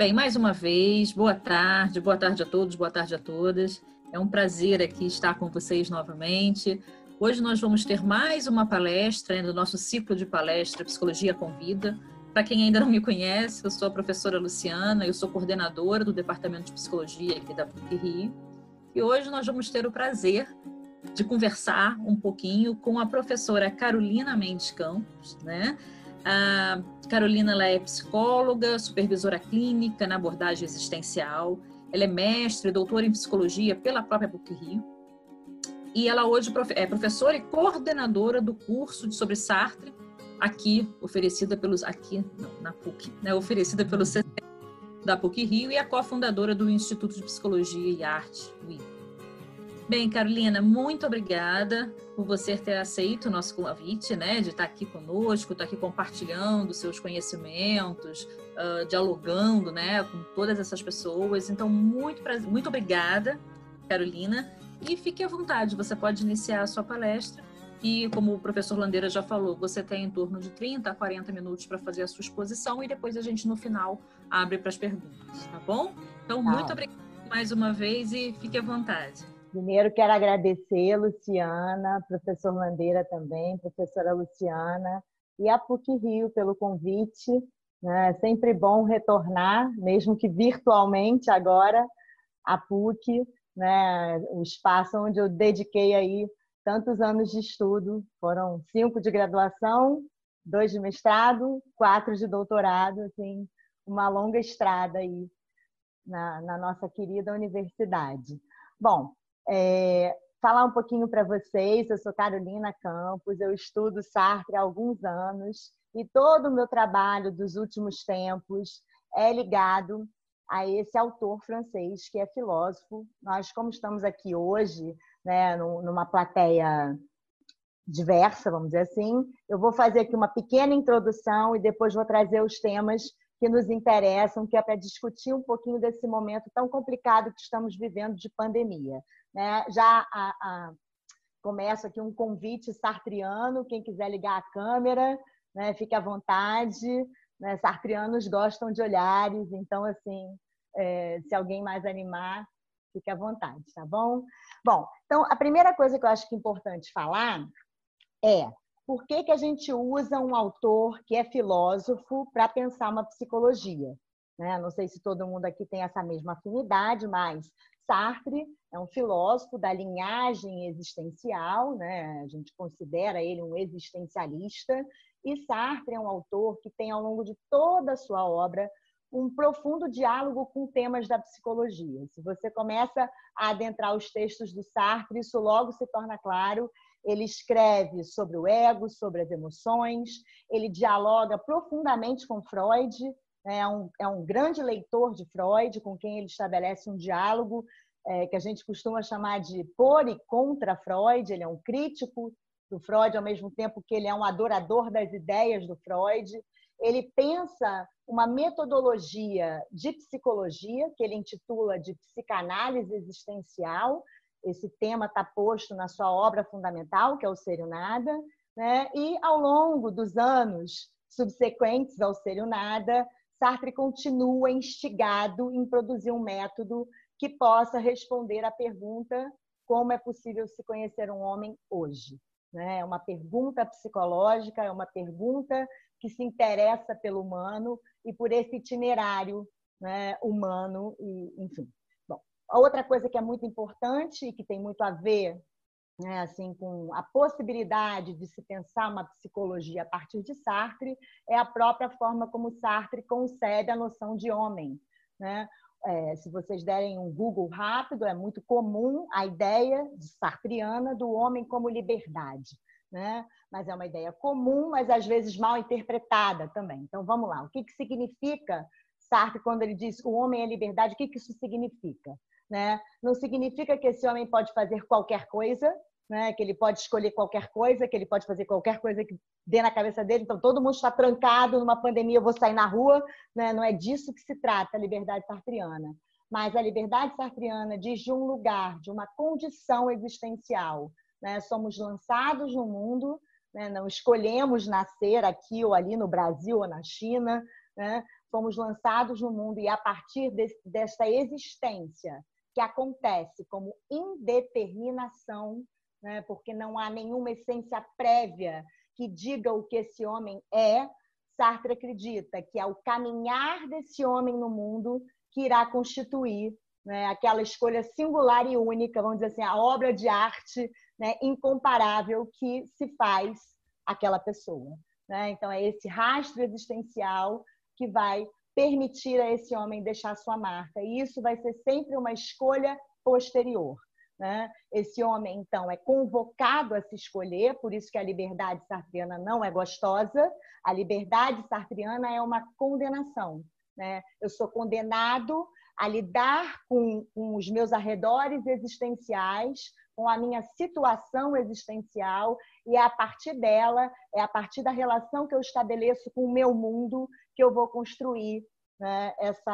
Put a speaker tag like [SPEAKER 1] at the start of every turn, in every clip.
[SPEAKER 1] Bem, mais uma vez, boa tarde a todos, boa tarde a todas. É um prazer aqui estar com vocês novamente. Hoje nós vamos ter mais uma palestra no nosso ciclo de palestra Psicologia Convida. Para quem ainda não me conhece, eu sou a professora Luciana, eu sou coordenadora do Departamento de Psicologia aqui da PUC-Rio. E hoje nós vamos ter o prazer de conversar um pouquinho com a professora Carolina Mendes Campos, né? A Carolina, ela é psicóloga, supervisora clínica na abordagem existencial, ela é mestre e doutora em psicologia pela própria PUC-Rio, e ela hoje é professora e coordenadora do curso sobre Sartre, aqui, oferecida pelos, aqui, não, na PUC, né, oferecida pelo CC da PUC-Rio, e a cofundadora do Instituto de Psicologia e Arte, o IPA. Bem, Carolina, muito obrigada por você ter aceito o nosso convite, né, de estar aqui conosco, estar aqui compartilhando seus conhecimentos, dialogando, né, com todas essas pessoas. Então, muito obrigada, Carolina, e fique à vontade, você pode iniciar a sua palestra e, como o professor Landeira já falou, você tem em torno de 30 a 40 minutos para fazer a sua exposição e depois a gente, no final, abre para as perguntas, tá bom? Então, muito obrigada mais uma vez e fique à vontade.
[SPEAKER 2] Primeiro, quero agradecer, Luciana, professor Landeira também, professora Luciana, e a PUC-Rio pelo convite. É sempre bom retornar, mesmo que virtualmente agora, à PUC, né? O espaço onde eu dediquei aí tantos anos de estudo. Foram 5 de graduação, 2 de mestrado, 4 de doutorado, assim, uma longa estrada aí na nossa querida universidade. Bom, falar um pouquinho para vocês, eu sou Carolina Campos, eu estudo Sartre há alguns anos e todo o meu trabalho dos últimos tempos é ligado a esse autor francês que é filósofo. Nós, como estamos aqui hoje, né, numa plateia diversa, vamos dizer assim, eu vou fazer aqui uma pequena introdução e depois vou trazer os temas que nos interessam, que é para discutir um pouquinho desse momento tão complicado que estamos vivendo de pandemia. Né? Já começo aqui um convite sartriano, quem quiser ligar a câmera, né, fique à vontade. Né? Sartrianos gostam de olhares, então, assim, se alguém mais animar, fique à vontade, tá bom? Bom, então, a primeira coisa que eu acho que é importante falar é por que a gente usa um autor que é filósofo para pensar uma psicologia. Né? Não sei se todo mundo aqui tem essa mesma afinidade, mas Sartre é um filósofo da linhagem existencial, né? A gente considera ele um existencialista, e Sartre é um autor que tem, ao longo de toda a sua obra, um profundo diálogo com temas da psicologia. Se você começa a adentrar os textos do Sartre, isso logo se torna claro. Ele escreve sobre o ego, sobre as emoções, ele dialoga profundamente com Freud, é um grande leitor de Freud, com quem ele estabelece um diálogo que a gente costuma chamar de por e contra Freud. Ele é um crítico do Freud, ao mesmo tempo que ele é um adorador das ideias do Freud. Ele pensa uma metodologia de psicologia, que ele intitula de psicanálise existencial. Esse tema está posto na sua obra fundamental, que é o Ser e o Nada, né? E, ao longo dos anos subsequentes ao Ser e o Nada, Sartre continua instigado em produzir um método que possa responder à pergunta: como é possível se conhecer um homem hoje? Né? É uma pergunta psicológica, é uma pergunta que se interessa pelo humano e por esse itinerário, né, humano, e, enfim. A outra coisa que é muito importante e que tem muito a ver, né, assim, com a possibilidade de se pensar uma psicologia a partir de Sartre é a própria forma como Sartre concebe a noção de homem. Né? Se vocês derem um Google rápido, é muito comum a ideia sartriana do homem como liberdade. Né? Mas é uma ideia comum, mas às vezes mal interpretada também. Então, vamos lá. O que significa Sartre quando ele diz que o homem é liberdade? O que isso significa? Né? Não significa que esse homem pode fazer qualquer coisa, né? Que ele pode escolher qualquer coisa, que ele pode fazer qualquer coisa que dê na cabeça dele. Então, todo mundo está trancado numa pandemia, eu vou sair na rua. Né? Não é disso que se trata a liberdade sartriana. Mas a liberdade sartriana diz de um lugar, de uma condição existencial. Né? Somos lançados no mundo, né? Não escolhemos nascer aqui ou ali no Brasil ou na China, né? fomos lançados no mundo e a partir desta existência que acontece como indeterminação, né, porque não há nenhuma essência prévia que diga o que esse homem é, Sartre acredita que é o caminhar desse homem no mundo que irá constituir, né, aquela escolha singular e única, vamos dizer assim, a obra de arte, né, incomparável que se faz aquela pessoa. Né? Então, é esse rastro existencial que vai permitir a esse homem deixar sua marca. E isso vai ser sempre uma escolha posterior. Né? Esse homem, então, é convocado a se escolher, por isso que a liberdade sartriana não é gostosa. A liberdade sartriana é uma condenação. Né? Eu sou condenado a lidar com os meus arredores existenciais, com a minha situação existencial, e é a partir dela, é a partir da relação que eu estabeleço com o meu mundo que eu vou construir, né,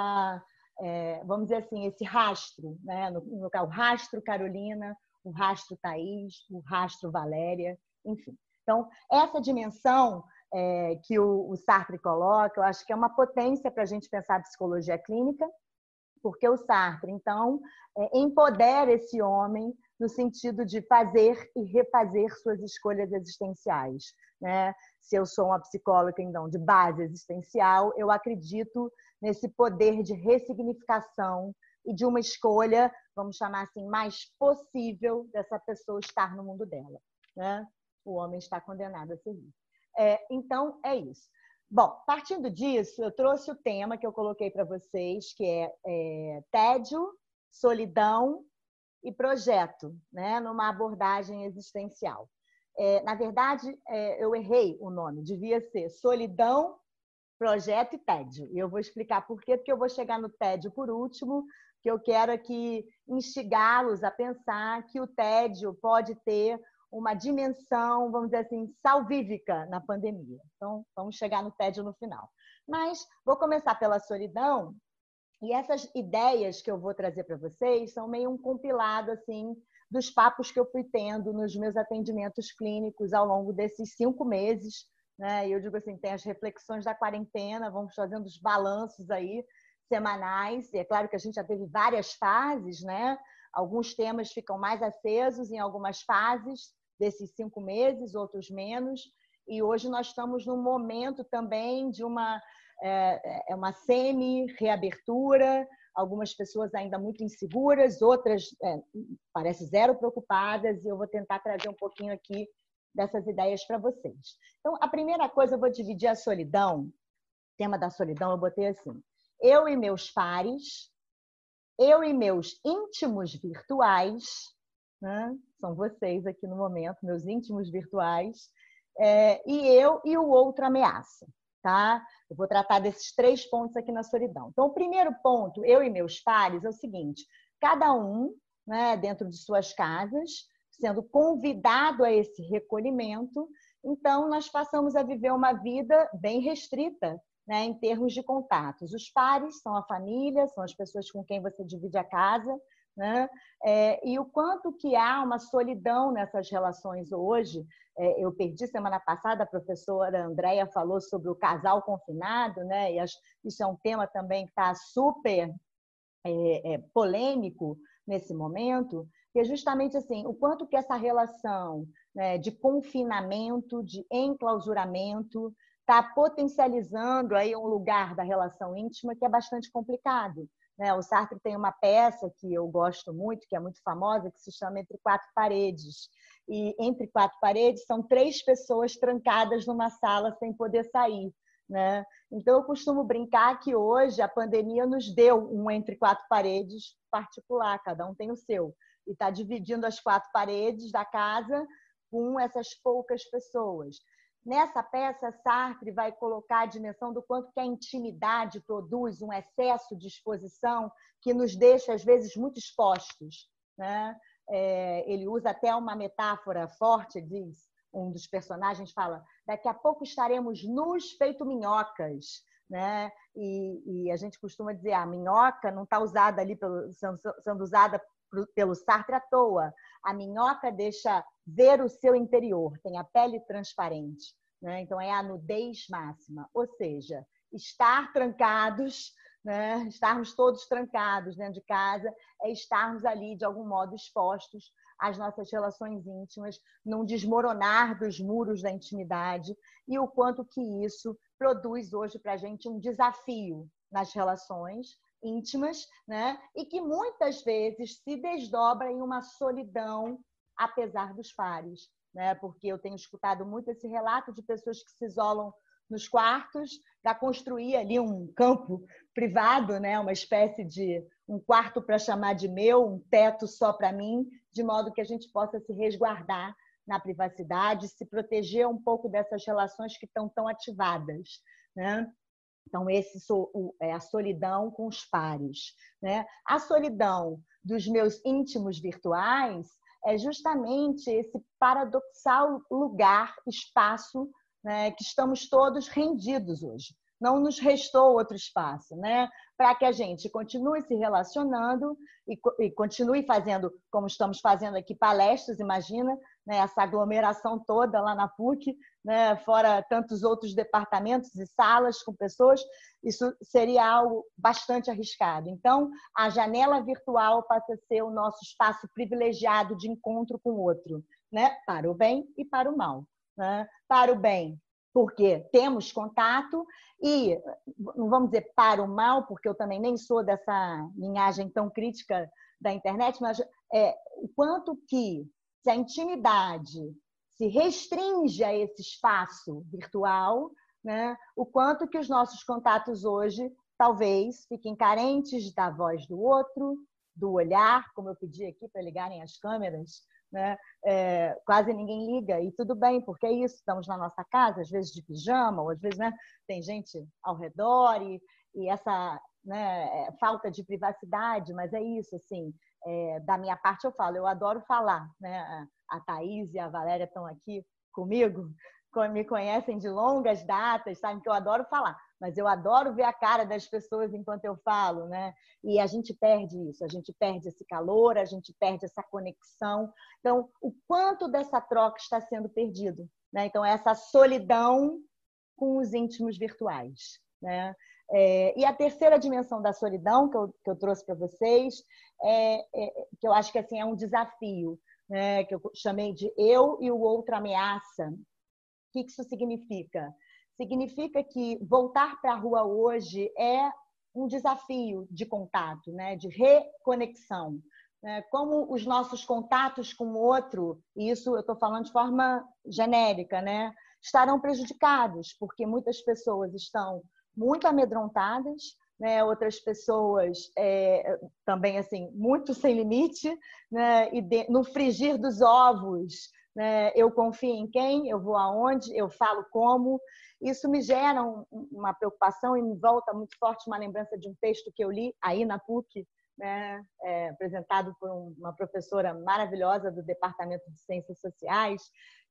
[SPEAKER 2] vamos dizer assim, esse rastro, né, no rastro Carolina, o rastro Thaís, o rastro Valéria, enfim. Então, essa dimensão que o Sartre coloca, eu acho que é uma potência para a gente pensar a psicologia clínica, porque o Sartre, então, empodera esse homem no sentido de fazer e refazer suas escolhas existenciais. Né? Se eu sou uma psicóloga, então, de base existencial, eu acredito nesse poder de ressignificação e de uma escolha, vamos chamar assim, mais possível dessa pessoa estar no mundo dela. Né? O homem está condenado a ser isso. Então, é isso. Bom, partindo disso, eu trouxe o tema que eu coloquei para vocês, que é tédio, solidão e projeto, né? Numa abordagem existencial. Na verdade, eu errei o nome, devia ser solidão, projeto e tédio. E eu vou explicar por quê, porque eu vou chegar no tédio por último, que eu quero aqui instigá-los a pensar que o tédio pode ter uma dimensão, vamos dizer assim, salvífica na pandemia. Então, vamos chegar no tédio no final. Mas vou começar pela solidão, e essas ideias que eu vou trazer para vocês são meio um compilado assim dos papos que eu fui tendo nos meus atendimentos clínicos ao longo desses 5 meses. Né? E eu digo assim, tem as reflexões da quarentena, vamos fazendo os balanços aí semanais. E é claro que a gente já teve várias fases, né? Alguns temas ficam mais acesos em algumas fases desses 5 meses, outros menos. E hoje nós estamos num momento também de uma semi-reabertura, algumas pessoas ainda muito inseguras, outras parece zero preocupadas, e eu vou tentar trazer um pouquinho aqui dessas ideias para vocês. Então, a primeira coisa, eu vou dividir a solidão, o tema da solidão eu botei assim, eu e meus pares, eu e meus íntimos virtuais, né? São vocês aqui no momento, meus íntimos virtuais, e eu e o outro ameaça. Tá? Eu vou tratar desses 3 pontos aqui na solidão. Então, o primeiro ponto, eu e meus pares, é o seguinte, cada um, né, dentro de suas casas, sendo convidado a esse recolhimento, então nós passamos a viver uma vida bem restrita, né, em termos de contatos. Os pares são a família, são as pessoas com quem você divide a casa, né? E o quanto que há uma solidão nessas relações hoje. Eu perdi semana passada, a professora Andréia falou sobre o casal confinado, né? E isso é um tema também que está super polêmico nesse momento, que é justamente assim, o quanto que essa relação, né, de confinamento, de enclausuramento, está potencializando aí um lugar da relação íntima que é bastante complicado. O Sartre tem uma peça que eu gosto muito, que é muito famosa, que se chama Entre Quatro Paredes. E entre 4 paredes são 3 pessoas trancadas numa sala sem poder sair. Né? Então, eu costumo brincar que hoje a pandemia nos deu um entre 4 paredes particular, cada um tem o seu. E está dividindo as 4 paredes da casa com essas poucas pessoas. Nessa peça, Sartre vai colocar a dimensão do quanto que a intimidade produz um excesso de exposição que nos deixa, às vezes, muito expostos. Né? Ele usa até uma metáfora forte, diz, um dos personagens fala, daqui a pouco estaremos nus feito minhocas. Né? E a gente costuma dizer, a minhoca não está usada ali, sendo usada pelo Sartre à toa. A minhoca deixa ver o seu interior, tem a pele transparente. Né? Então, é a nudez máxima. Ou seja, estar trancados, né? Estarmos todos trancados dentro de casa, é estarmos ali, de algum modo, expostos às nossas relações íntimas, num desmoronar dos muros da intimidade, e o quanto que isso produz hoje para a gente um desafio nas relações íntimas, né? E que muitas vezes se desdobra em uma solidão, apesar dos pares, né? Porque eu tenho escutado muito esse relato de pessoas que se isolam nos quartos para construir ali um campo privado, né? Uma espécie de um quarto para chamar de meu, um teto só para mim, de modo que a gente possa se resguardar na privacidade, se proteger um pouco dessas relações que estão tão ativadas, né? Então, esse é a solidão com os pares, né? A solidão dos meus íntimos virtuais é justamente esse paradoxal lugar, espaço, né, que estamos todos rendidos hoje. Não nos restou outro espaço, né? Para que a gente continue se relacionando e continue fazendo, como estamos fazendo aqui, palestras, imagina, né, essa aglomeração toda lá na PUC, né, fora tantos outros departamentos e salas com pessoas, isso seria algo bastante arriscado. Então, a janela virtual passa a ser o nosso espaço privilegiado de encontro com o outro, né? Para o bem e para o mal, né? Para o bem, porque temos contato, e não vamos dizer para o mal, porque eu também nem sou dessa linhagem tão crítica da internet, mas o quanto que, se a intimidade se restringe a esse espaço virtual, né, o quanto que os nossos contatos hoje talvez fiquem carentes da voz do outro, do olhar, como eu pedi aqui para ligarem as câmeras, né? Quase ninguém liga, e tudo bem, porque é isso, estamos na nossa casa, às vezes de pijama, ou às vezes, né, tem gente ao redor, e essa, né, falta de privacidade, mas é isso, assim, da minha parte eu falo, eu adoro falar, né? A Thaís e a Valéria estão aqui comigo, me conhecem de longas datas, sabem que eu adoro falar, mas eu adoro ver a cara das pessoas enquanto eu falo, né? E a gente perde isso, a gente perde esse calor, a gente perde essa conexão. Então, o quanto dessa troca está sendo perdido, né? Então, essa solidão com os íntimos virtuais, né? E a terceira dimensão da solidão que eu trouxe para vocês, que eu acho que assim, é um desafio, né? Que eu chamei de eu e o outro ameaça. O que isso significa? Significa que voltar para a rua hoje é um desafio de contato, né? De reconexão. Como os nossos contatos com o outro, e isso eu estou falando de forma genérica, né? Estarão prejudicados, porque muitas pessoas estão muito amedrontadas, né? Outras pessoas também assim muito sem limite, né? E no frigir dos ovos, né? Eu confio em quem, eu vou aonde, eu falo como. Isso me gera uma preocupação e me volta muito forte uma lembrança de um texto que eu li aí na PUC, né? Apresentado por uma professora maravilhosa do Departamento de Ciências Sociais,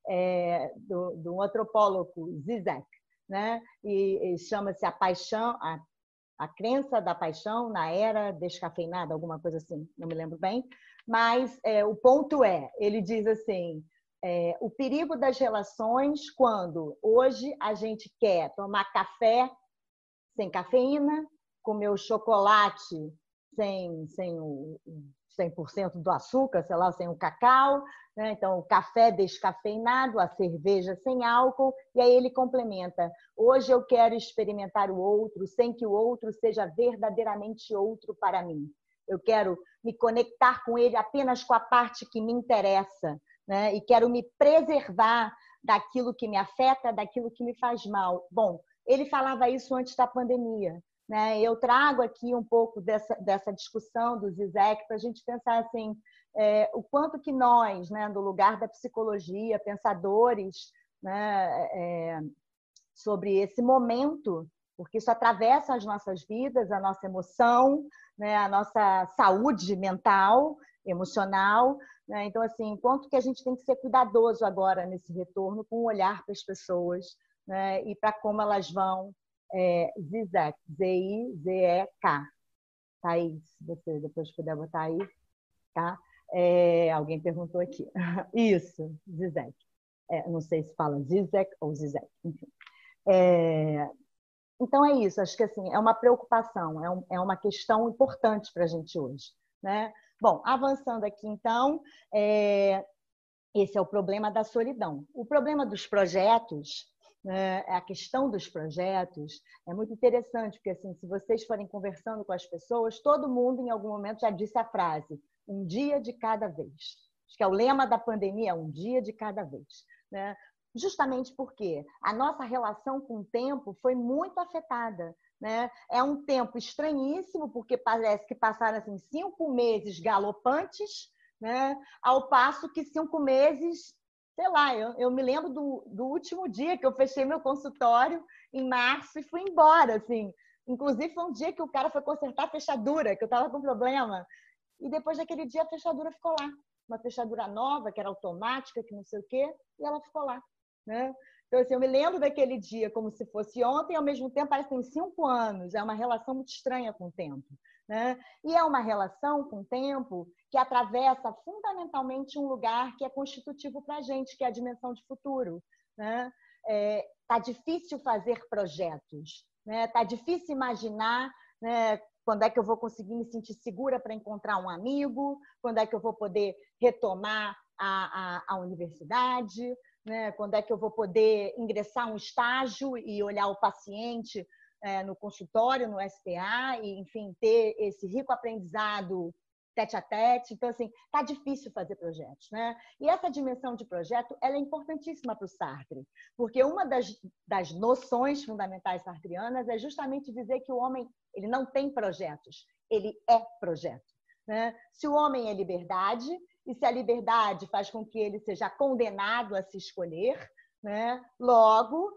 [SPEAKER 2] do antropólogo Zizek, né? E chama-se A Paixão, a Crença da Paixão na Era Descafeinada, alguma coisa assim, não me lembro bem, mas o ponto ele diz assim, o perigo das relações quando hoje a gente quer tomar café sem cafeína, comer o chocolate sem o 100% do açúcar, sei lá, sem o cacau, né? Então o café descafeinado, a cerveja sem álcool, e aí ele complementa: hoje eu quero experimentar o outro sem que o outro seja verdadeiramente outro para mim. Eu quero me conectar com ele apenas com a parte que me interessa, né? E quero me preservar daquilo que me afeta, daquilo que me faz mal. Bom, ele falava isso antes da pandemia, né? Eu trago aqui um pouco dessa discussão do Zizek para a gente pensar assim, o quanto que nós, né, do lugar da psicologia, pensadores, né, sobre esse momento, porque isso atravessa as nossas vidas, a nossa emoção, né, a nossa saúde mental, emocional, né? Então, assim, quanto que a gente tem que ser cuidadoso agora nesse retorno com o olhar para as pessoas, né, e para como elas vão. Zizek, Z-I-Z-E-K. Thaís, se você depois puder botar aí, tá? Alguém perguntou aqui. Isso, Zizek. Não sei se fala Zizek ou Zizek, enfim. Então é isso, acho que assim, é uma preocupação, é uma questão importante para a gente hoje, né? Bom, avançando aqui então, esse é o problema da solidão. O problema dos projetos, né, a questão dos projetos é muito interessante, porque assim, se vocês forem conversando com as pessoas, todo mundo em algum momento já disse a frase, um dia de cada vez. Acho que é o lema da pandemia, um dia de cada vez, né? Justamente porque a nossa relação com o tempo foi muito afetada, né? É um tempo estranhíssimo, porque parece que passaram assim, 5 meses galopantes, né? Ao passo que 5 meses, sei lá, eu me lembro do último dia que eu fechei meu consultório em março e fui embora, assim. Inclusive foi um dia que o cara foi consertar a fechadura, que eu estava com problema. E depois daquele dia a fechadura ficou lá. Uma fechadura nova, que era automática, que não sei o quê, e ela ficou lá, né? Então, assim, eu me lembro daquele dia como se fosse ontem, e ao mesmo tempo parece que tem 5 anos. É uma relação muito estranha com o tempo, né? E é uma relação com o tempo que atravessa fundamentalmente um lugar que é constitutivo para a gente, que é a dimensão de futuro, né? Tá difícil fazer projetos, né? Tá difícil imaginar, né, quando é que eu vou conseguir me sentir segura para encontrar um amigo, quando é que eu vou poder retomar a universidade, né? Quando é que eu vou poder ingressar um estágio e olhar o paciente no consultório, no SPA, e, enfim, ter esse rico aprendizado tete a tete. Então, assim, tá difícil fazer projetos, né? E essa dimensão de projeto, ela é importantíssima para o Sartre, porque uma das noções fundamentais sartreanas é justamente dizer que o homem, ele não tem projetos, ele é projeto, né? Se o homem é liberdade, e se a liberdade faz com que ele seja condenado a se escolher, né? Logo,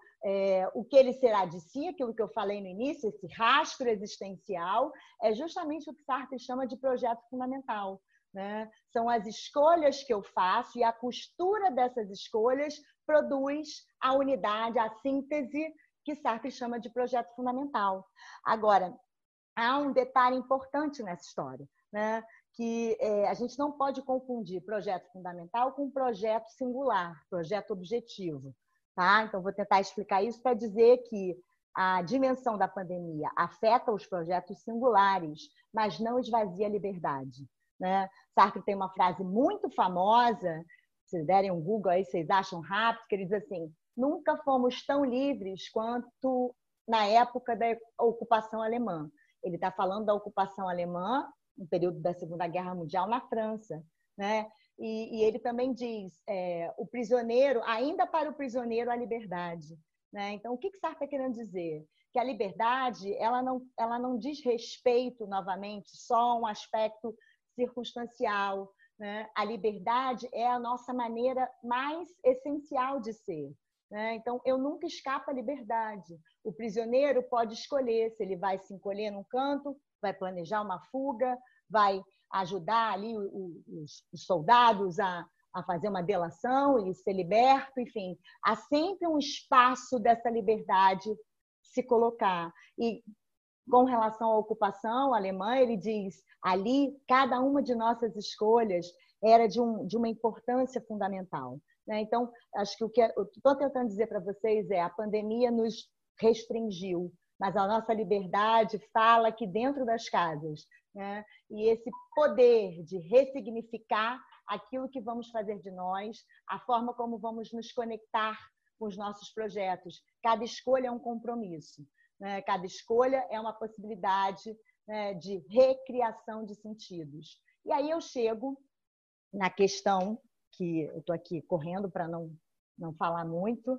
[SPEAKER 2] o que ele será de si, aquilo que eu falei no início, esse rastro existencial, é justamente o que Sartre chama de projeto fundamental, né? São as escolhas que eu faço e a costura dessas escolhas produz a unidade, a síntese que Sartre chama de projeto fundamental. Agora, há um detalhe importante nessa história, né? Que a gente não pode confundir projeto fundamental com projeto singular, projeto objetivo. Tá? Então, vou tentar explicar isso para dizer que a dimensão da pandemia afeta os projetos singulares, mas não esvazia a liberdade, né? Sartre tem uma frase muito famosa, se derem um Google aí, vocês acham rápido, que ele diz assim, nunca fomos tão livres quanto na época da ocupação alemã. Ele está falando da ocupação alemã no período da Segunda Guerra Mundial na França, né? E ele também diz, o prisioneiro, ainda para o prisioneiro a liberdade, né? Então, o que Sartre está querendo dizer? Que a liberdade, ela não diz respeito, novamente, só a um aspecto circunstancial, né? A liberdade é a nossa maneira mais essencial de ser, né? Então, eu nunca escapo à liberdade. O prisioneiro pode escolher se ele vai se encolher num canto, vai planejar uma fuga, vai ajudar ali os soldados a fazer uma delação e ser liberto, enfim. Há sempre um espaço dessa liberdade se colocar. E com relação à ocupação alemã, ele diz, ali, cada uma de nossas escolhas era de uma importância fundamental, né? Então, acho que o que eu estou tentando dizer para vocês a pandemia nos restringiu, mas a nossa liberdade fala aqui dentro das casas, né? E esse poder de ressignificar aquilo que vamos fazer de nós, a forma como vamos nos conectar com os nossos projetos. Cada escolha é um compromisso, né? Cada escolha é uma possibilidade, né, de recriação de sentidos. E aí eu chego na questão que eu estou aqui correndo para não falar muito,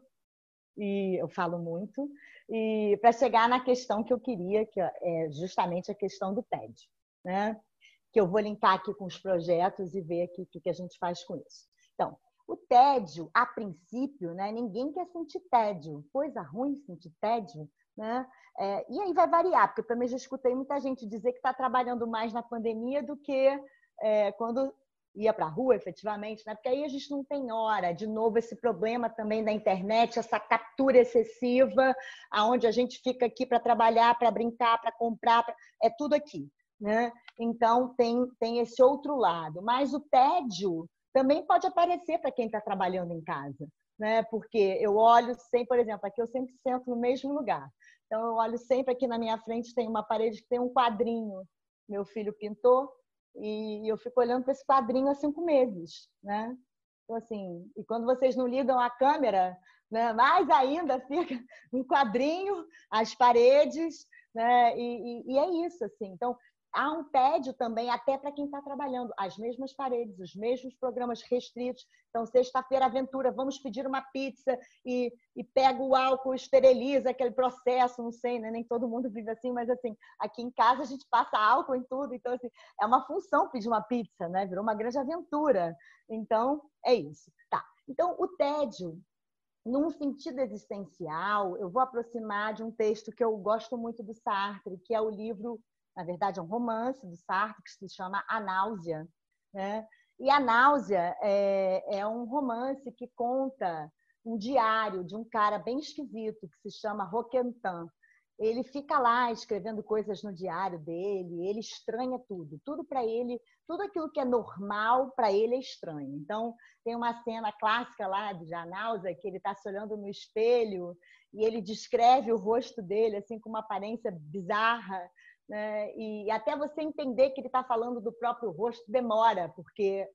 [SPEAKER 2] e eu falo muito, e para chegar na questão que eu queria, que é justamente a questão do TED, né? Que eu vou linkar aqui com os projetos e ver aqui o que a gente faz com isso. Então, o tédio, a princípio, né? Ninguém quer sentir tédio. Coisa ruim sentir tédio, né? E aí vai variar, porque eu também já escutei muita gente dizer que está trabalhando mais na pandemia do que quando ia para a rua, efetivamente, né? Porque aí a gente não tem hora. De novo, esse problema também da internet, essa captura excessiva, aonde a gente fica aqui para trabalhar, para brincar, para comprar, é tudo aqui, né? Então, tem esse outro lado. Mas o tédio também pode aparecer para quem está trabalhando em casa, né? Porque eu olho sempre, por exemplo, aqui eu sempre sento no mesmo lugar. Então, eu olho sempre aqui na minha frente, tem uma parede que tem um quadrinho. Meu filho pintou e eu fico olhando para esse quadrinho há 5 meses, né? Então, assim, e quando vocês não ligam a câmera, né, mais ainda fica um quadrinho, as paredes, né? E é isso, assim. Então, há um tédio também até para quem está trabalhando. As mesmas paredes, os mesmos programas restritos. Então, sexta-feira, aventura, vamos pedir uma pizza e pega o álcool, esteriliza aquele processo, não sei, né? Nem todo mundo vive assim, mas assim, aqui em casa a gente passa álcool em tudo. Então, assim, é uma função pedir uma pizza, né? Virou uma grande aventura. Então, é isso. Tá. Então, o tédio, num sentido existencial, eu vou aproximar de um texto que eu gosto muito do Sartre, que é o livro, na verdade, é um romance do Sartre, que se chama A Náusea, né? E A Náusea é um romance que conta um diário de um cara bem esquisito, que se chama Roquentin. Ele fica lá escrevendo coisas no diário dele, ele estranha tudo. Tudo para ele, tudo aquilo que é normal, para ele é estranho. Então, tem uma cena clássica lá de A Náusea, que ele está se olhando no espelho e ele descreve o rosto dele assim com uma aparência bizarra, né? E até você entender que ele está falando do próprio rosto demora, porque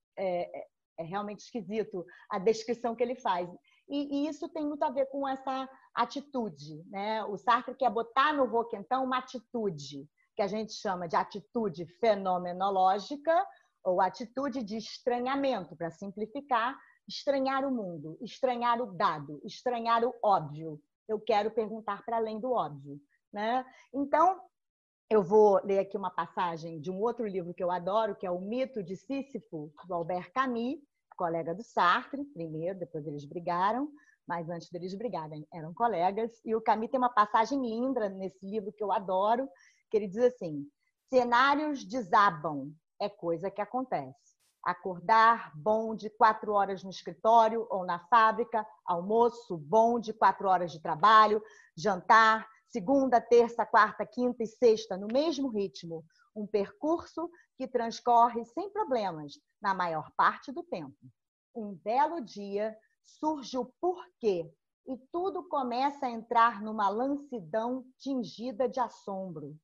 [SPEAKER 2] é realmente esquisito a descrição que ele faz. E isso tem muito a ver com essa atitude, né? O Sartre quer botar no Roquentin uma atitude que a gente chama de atitude fenomenológica ou atitude de estranhamento, para simplificar, estranhar o mundo, estranhar o dado, estranhar o óbvio. Eu quero perguntar para além do óbvio, né? Então, eu vou ler aqui uma passagem de um outro livro que eu adoro, que é O Mito de Sísifo, do Albert Camus, colega do Sartre, primeiro, depois eles brigaram, mas antes deles brigarem eram colegas. E o Camus tem uma passagem linda nesse livro que eu adoro, que ele diz assim: cenários desabam, é coisa que acontece. Acordar, bom de 4 horas no escritório ou na fábrica, almoço, bom de 4 horas de trabalho, jantar, segunda, terça, quarta, quinta e sexta, no mesmo ritmo. Um percurso que transcorre sem problemas, na maior parte do tempo. Um belo dia surge o porquê e tudo começa a entrar numa lancidão tingida de assombro.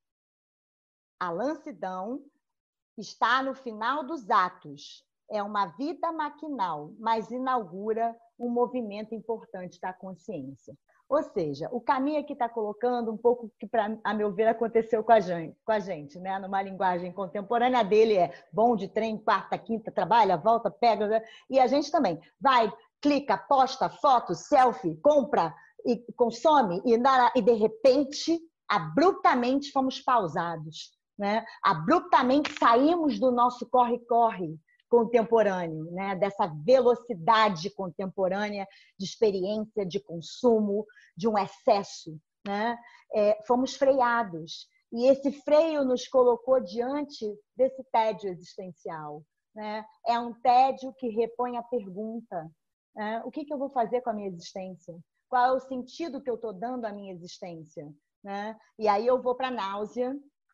[SPEAKER 2] A lancidão está no final dos atos. É uma vida maquinal, mas inaugura um movimento importante da consciência. Ou seja, o Camus aqui está colocando um pouco que, a meu ver, aconteceu com a gente, né? Numa linguagem contemporânea dele é bom de trem, quarta, quinta, trabalha, volta, pega, né? E a gente também vai, clica, posta, foto, selfie, compra e consome e de repente, abruptamente fomos pausados, né? Abruptamente saímos do nosso corre-corre contemporâneo, né? Dessa velocidade contemporânea de experiência, de consumo, de um excesso, né? Fomos freados. E esse freio nos colocou diante desse tédio existencial, né? É um tédio que repõe a pergunta, né? O que eu vou fazer com a minha existência? Qual é o sentido que eu estou dando à minha existência? Né? E aí eu vou para a náusea.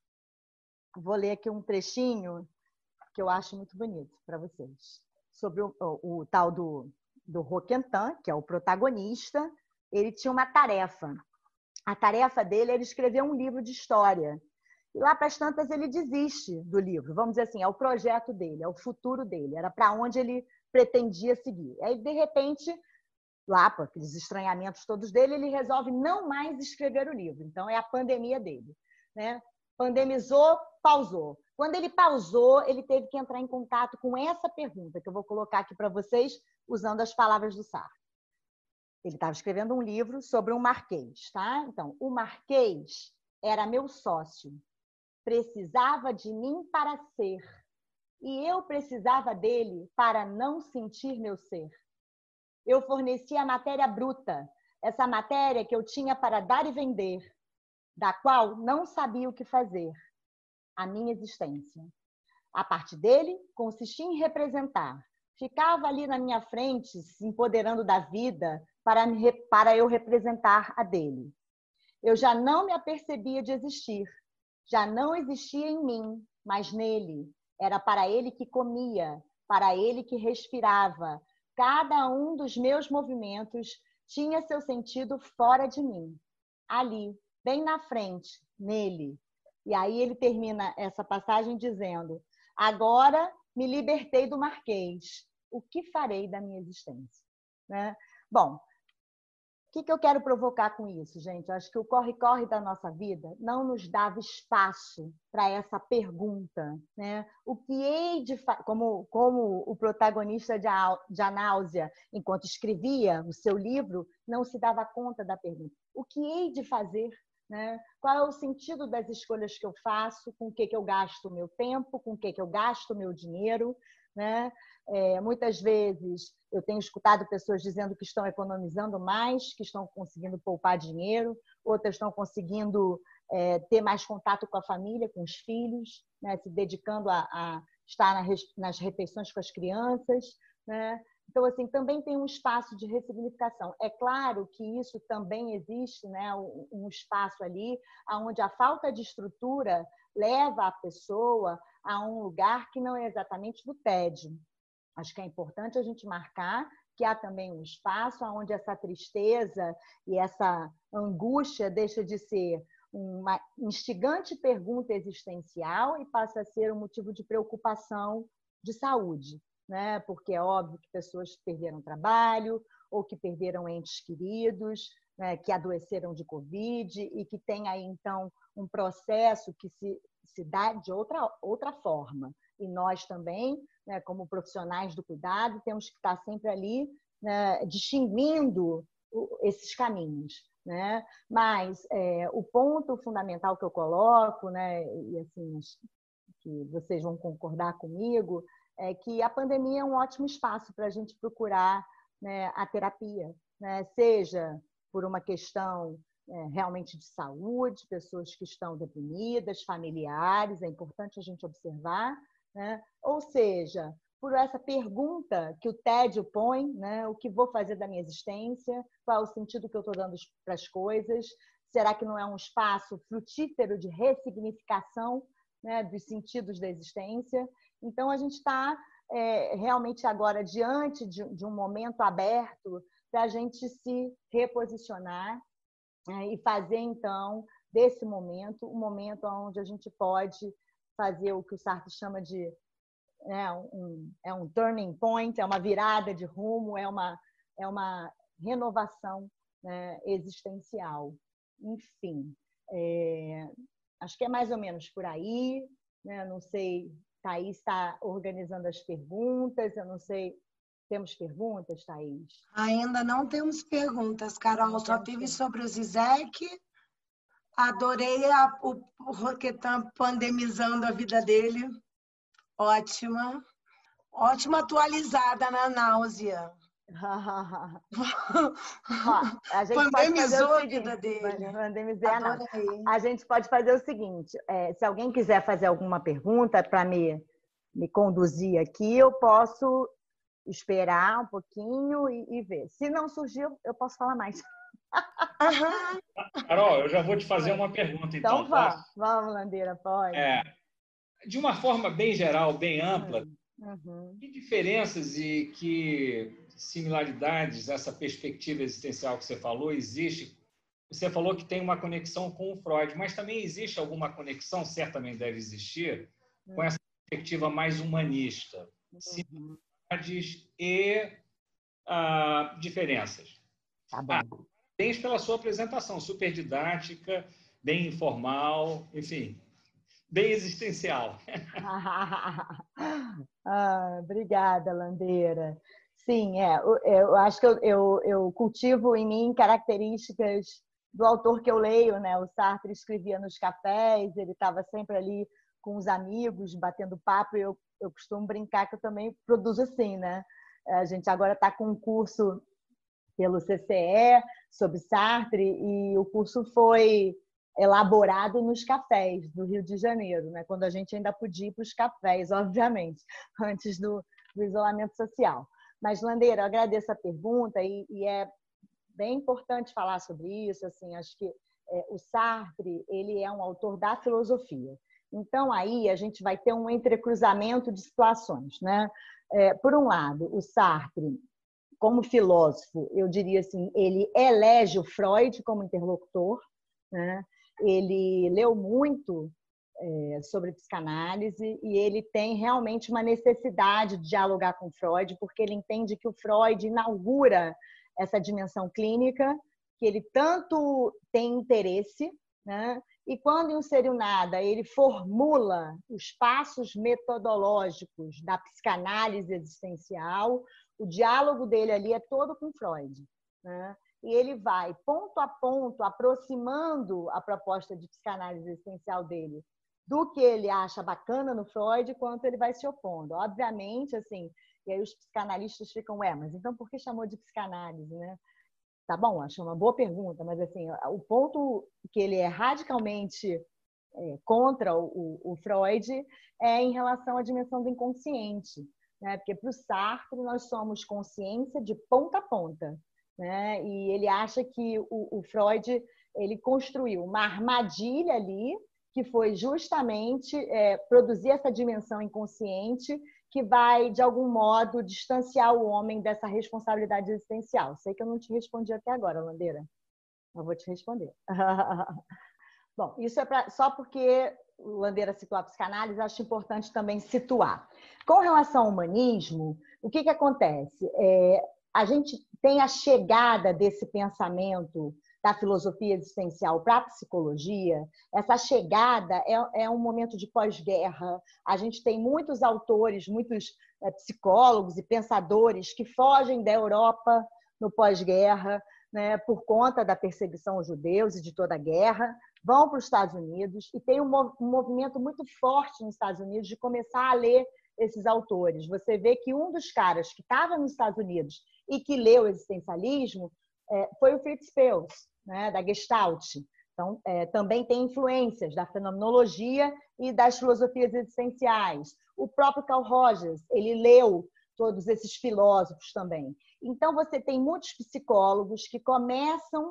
[SPEAKER 2] Vou ler aqui um trechinho que eu acho muito bonito para vocês. Sobre o tal do Roquentin, que é o protagonista, ele tinha uma tarefa. A tarefa dele era escrever um livro de história. E lá para as tantas ele desiste do livro. Vamos dizer assim, é o projeto dele, é o futuro dele, era para onde ele pretendia seguir. Aí, de repente, lá para aqueles estranhamentos todos dele, ele resolve não mais escrever o livro. Então, é a pandemia dele, né? Pandemizou, pausou. Quando ele pausou, ele teve que entrar em contato com essa pergunta, que eu vou colocar aqui para vocês, usando as palavras do Sartre. Ele estava escrevendo um livro sobre um marquês, tá? Então, o marquês era meu sócio, precisava de mim para ser, e eu precisava dele para não sentir meu ser. Eu fornecia a matéria bruta, essa matéria que eu tinha para dar e vender, da qual não sabia o que fazer, a minha existência. A parte dele consistia em representar. Ficava ali na minha frente, se empoderando da vida, para eu representar a dele. Eu já não me apercebia de existir. Já não existia em mim, mas nele. Era para ele que comia, para ele que respirava. Cada um dos meus movimentos tinha seu sentido fora de mim. Ali, bem na frente, nele. E aí ele termina essa passagem dizendo: agora me libertei do Marquês. O que farei da minha existência? Né? Bom, o que eu quero provocar com isso, gente? Eu acho que o corre-corre da nossa vida não nos dava espaço para essa pergunta, né? O que hei de como o protagonista de A Náusea, enquanto escrevia o seu livro, não se dava conta da pergunta. O que hei de fazer? Né? Qual é o sentido das escolhas que eu faço? Com o que eu gasto o meu tempo? Com o que eu gasto o meu dinheiro? Né? Muitas vezes eu tenho escutado pessoas dizendo que estão economizando mais, que estão conseguindo poupar dinheiro, outras estão conseguindo ter mais contato com a família, com os filhos, né? Se dedicando a estar nas refeições com as crianças. Né? Então, assim, também tem um espaço de ressignificação. É claro que isso também existe, né? Um espaço ali onde a falta de estrutura leva a pessoa a um lugar que não é exatamente do tédio. Acho que é importante a gente marcar que há também um espaço onde essa tristeza e essa angústia deixa de ser uma instigante pergunta existencial e passa a ser um motivo de preocupação de saúde, né? Porque é óbvio que pessoas perderam trabalho ou que perderam entes queridos, né? Que adoeceram de Covid e que tem aí, então, um processo que se dá de outra forma. E nós também, né, como profissionais do cuidado, temos que estar sempre ali, né, distinguindo esses caminhos. Né? Mas o ponto fundamental que eu coloco, né, e assim, que vocês vão concordar comigo, é que a pandemia é um ótimo espaço para a gente procurar, né, a terapia, né? Seja por uma questão realmente de saúde, pessoas que estão deprimidas, familiares, é importante a gente observar, né? Ou seja, por essa pergunta que o tédio põe, né? O que vou fazer da minha existência? Qual é o sentido que eu estou dando para as coisas? Será que não é um espaço frutífero de ressignificação, né, dos sentidos da existência? Então, a gente está realmente agora diante de um momento aberto para a gente se reposicionar e fazer, então, desse momento, um momento onde a gente pode fazer o que o Sartre chama de um turning point, é uma virada de rumo, é uma renovação, né, existencial. Enfim, acho que é mais ou menos por aí, né? Não sei, Thaís está organizando as perguntas, eu não sei, temos perguntas, Thaís?
[SPEAKER 3] Ainda não temos perguntas, Carol, só teve sobre o Zizek. Adorei o Roquetan pandemizando a vida dele. Ótima. Ótima atualizada na náusea.
[SPEAKER 2] A gente
[SPEAKER 3] Pandemizou a vida dele.
[SPEAKER 2] A gente pode fazer o seguinte, se alguém quiser fazer alguma pergunta para me conduzir aqui, eu posso esperar um pouquinho e ver. Se não surgiu, eu posso falar mais.
[SPEAKER 4] Carol, eu já vou te fazer uma pergunta, então.
[SPEAKER 2] Vamos, Landeira, pode.
[SPEAKER 4] De uma forma bem geral, bem ampla, que diferenças e que similaridades essa perspectiva existencial que você falou existe? Você falou que tem uma conexão com o Freud, mas também existe alguma conexão, certamente deve existir, com essa perspectiva mais humanista. Similaridades e diferenças.
[SPEAKER 2] Tá bom.
[SPEAKER 4] Parabéns pela sua apresentação, super didática, bem informal, enfim, bem existencial.
[SPEAKER 2] Obrigada, Landeira. Sim, eu acho que eu cultivo em mim características do autor que eu leio, né? O Sartre escrevia nos cafés, ele estava sempre ali com os amigos, batendo papo, e eu costumo brincar que eu também produzo assim, né? A gente agora está com um curso pelo CCE sobre Sartre e o curso foi elaborado nos cafés do Rio de Janeiro, né? Quando a gente ainda podia ir para os cafés, obviamente, antes do isolamento social. Mas, Landeira, eu agradeço a pergunta e é bem importante falar sobre isso. Assim, acho que o Sartre ele é um autor da filosofia. Então, aí a gente vai ter um entrecruzamento de situações, né? Por um lado, o Sartre, como filósofo, eu diria assim, ele elege o Freud como interlocutor, né? ele leu muito sobre psicanálise e ele tem realmente uma necessidade de dialogar com Freud, porque ele entende que o Freud inaugura essa dimensão clínica, que ele tanto tem interesse, né? E quando em Um Ser e um Nada ele formula os passos metodológicos da psicanálise existencial, o diálogo dele ali é todo com Freud, né? E ele vai, ponto a ponto, aproximando a proposta de psicanálise existencial dele do que ele acha bacana no Freud, quanto ele vai se opondo. Obviamente, assim, e aí os psicanalistas ficam, mas então por que chamou de psicanálise, né? Tá bom, acho uma boa pergunta, mas assim, o ponto que ele é radicalmente contra o Freud é em relação à dimensão do inconsciente, né? Porque para o Sartre nós somos consciência de ponta a ponta, né? E ele acha que o Freud ele construiu uma armadilha ali que foi justamente produzir essa dimensão inconsciente que vai, de algum modo, distanciar o homem dessa responsabilidade existencial. Sei que eu não te respondi até agora, Landeira, mas vou te responder. Bom, isso é só porque o Landeira citou a psicanálise, acho importante também situar. Com relação ao humanismo, o que acontece? A gente tem a chegada desse pensamento da filosofia existencial para a psicologia. Essa chegada é um momento de pós-guerra. A gente tem muitos autores, muitos psicólogos e pensadores que fogem da Europa no pós-guerra, né, por conta da perseguição aos judeus e de toda a guerra, vão para os Estados Unidos e tem um movimento muito forte nos Estados Unidos de começar a ler esses autores. Você vê que um dos caras que estava nos Estados Unidos e que leu o existencialismo foi o Fritz Perls, né, da Gestalt. Então, também tem influências da fenomenologia e das filosofias existenciais. O próprio Carl Rogers, ele leu todos esses filósofos também. Então, você tem muitos psicólogos que começam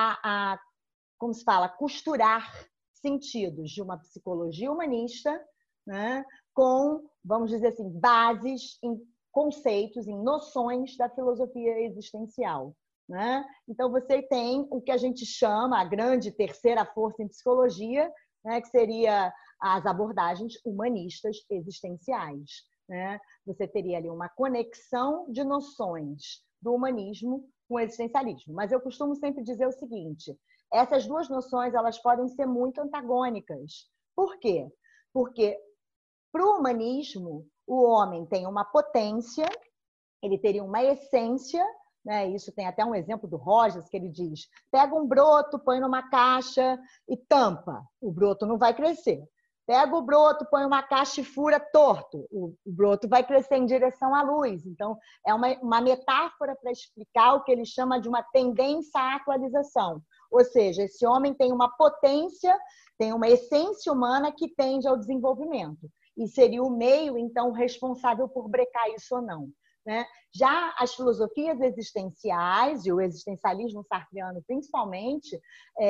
[SPEAKER 2] como se fala, costurar sentidos de uma psicologia humanista, né, com, vamos dizer assim, bases em conceitos, em noções da filosofia existencial, né? Então, você tem o que a gente chama a grande terceira força em psicologia, né, que seria as abordagens humanistas existenciais, né? Você teria ali uma conexão de noções do humanismo com o existencialismo. Mas eu costumo sempre dizer o seguinte: essas duas noções elas podem ser muito antagônicas. Por quê? Porque para o humanismo, o homem tem uma potência, ele teria uma essência, né? Isso tem até um exemplo do Rogers, que ele diz: pega um broto, põe numa caixa e tampa, o broto não vai crescer. Pega o broto, põe uma caixa e fura torto, o broto vai crescer em direção à luz. Então, é uma metáfora para explicar o que ele chama de uma tendência à atualização. Ou seja, esse homem tem uma potência, tem uma essência humana que tende ao desenvolvimento. E seria o meio, então, responsável por brecar isso ou não, né? Já as filosofias existenciais, e o existencialismo sartreano principalmente,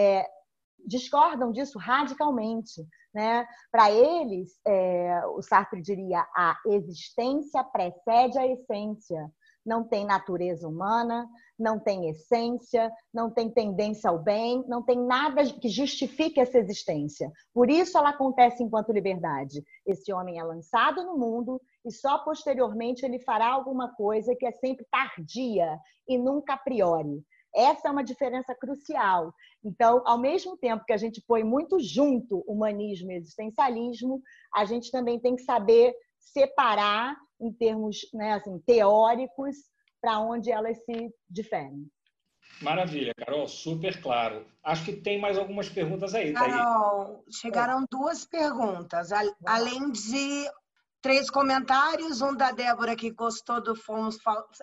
[SPEAKER 2] discordam disso radicalmente, né? Para eles, o Sartre diria: a existência precede a essência. Não tem natureza humana, não tem essência, não tem tendência ao bem, não tem nada que justifique essa existência. Por isso ela acontece enquanto liberdade. Esse homem é lançado no mundo e só posteriormente ele fará alguma coisa que é sempre tardia e nunca a priori. Essa é uma diferença crucial. Então, ao mesmo tempo que a gente põe muito junto humanismo e existencialismo, a gente também tem que saber separar em termos, né, assim, teóricos para onde elas se diferem.
[SPEAKER 4] Maravilha, Carol, super claro. Acho que tem mais algumas perguntas aí.
[SPEAKER 3] Carol, chegaram duas perguntas, além de 3 comentários, um da Débora que gostou do Fomos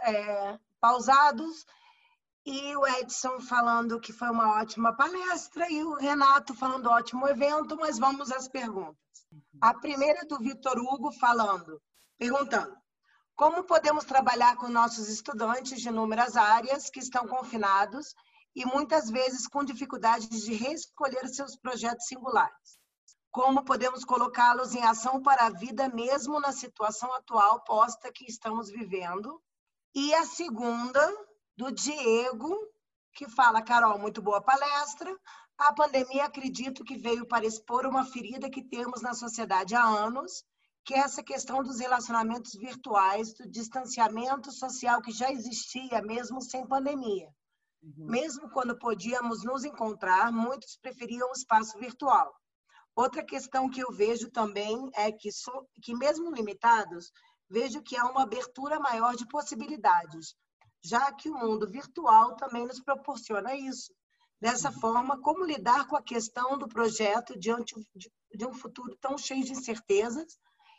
[SPEAKER 3] Pausados, e o Edson falando que foi uma ótima palestra, e o Renato falando ótimo evento, mas vamos às perguntas. A primeira é do Vitor Hugo perguntando: como podemos trabalhar com nossos estudantes de inúmeras áreas que estão confinados e muitas vezes com dificuldade de reescolher seus projetos singulares? Como podemos colocá-los em ação para a vida mesmo na situação atual posta que estamos vivendo? E a segunda, do Diego, que fala: Carol, muito boa palestra. A pandemia, acredito que veio para expor uma ferida que temos na sociedade há anos, que é essa questão dos relacionamentos virtuais, do distanciamento social que já existia mesmo sem pandemia. Mesmo quando podíamos nos encontrar, muitos preferiam o espaço virtual. Outra questão que eu vejo também é que mesmo limitados, vejo que há uma abertura maior de possibilidades, já que o mundo virtual também nos proporciona isso. Dessa forma, como lidar com a questão do projeto diante de um futuro tão cheio de incertezas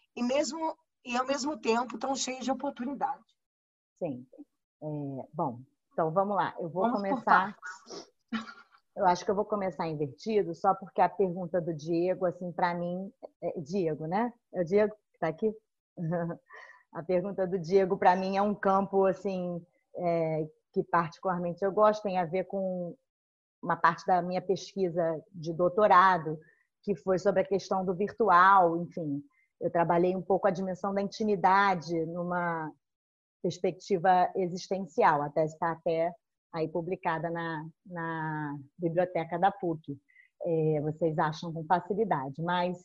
[SPEAKER 3] e ao mesmo tempo, tão cheio de oportunidades?
[SPEAKER 2] Sim. Bom, então vamos lá.
[SPEAKER 3] Vamos começar.
[SPEAKER 2] Eu acho que eu vou começar invertido, só porque a pergunta do Diego, assim, para mim, Diego, né? É o Diego que está aqui? A pergunta do Diego, para mim, é um campo, assim, que particularmente eu gosto, tem a ver com uma parte da minha pesquisa de doutorado, que foi sobre a questão do virtual, enfim. Eu trabalhei um pouco a dimensão da intimidade numa perspectiva existencial. A tese está até aí publicada na biblioteca da PUC. Vocês acham com facilidade. Mas,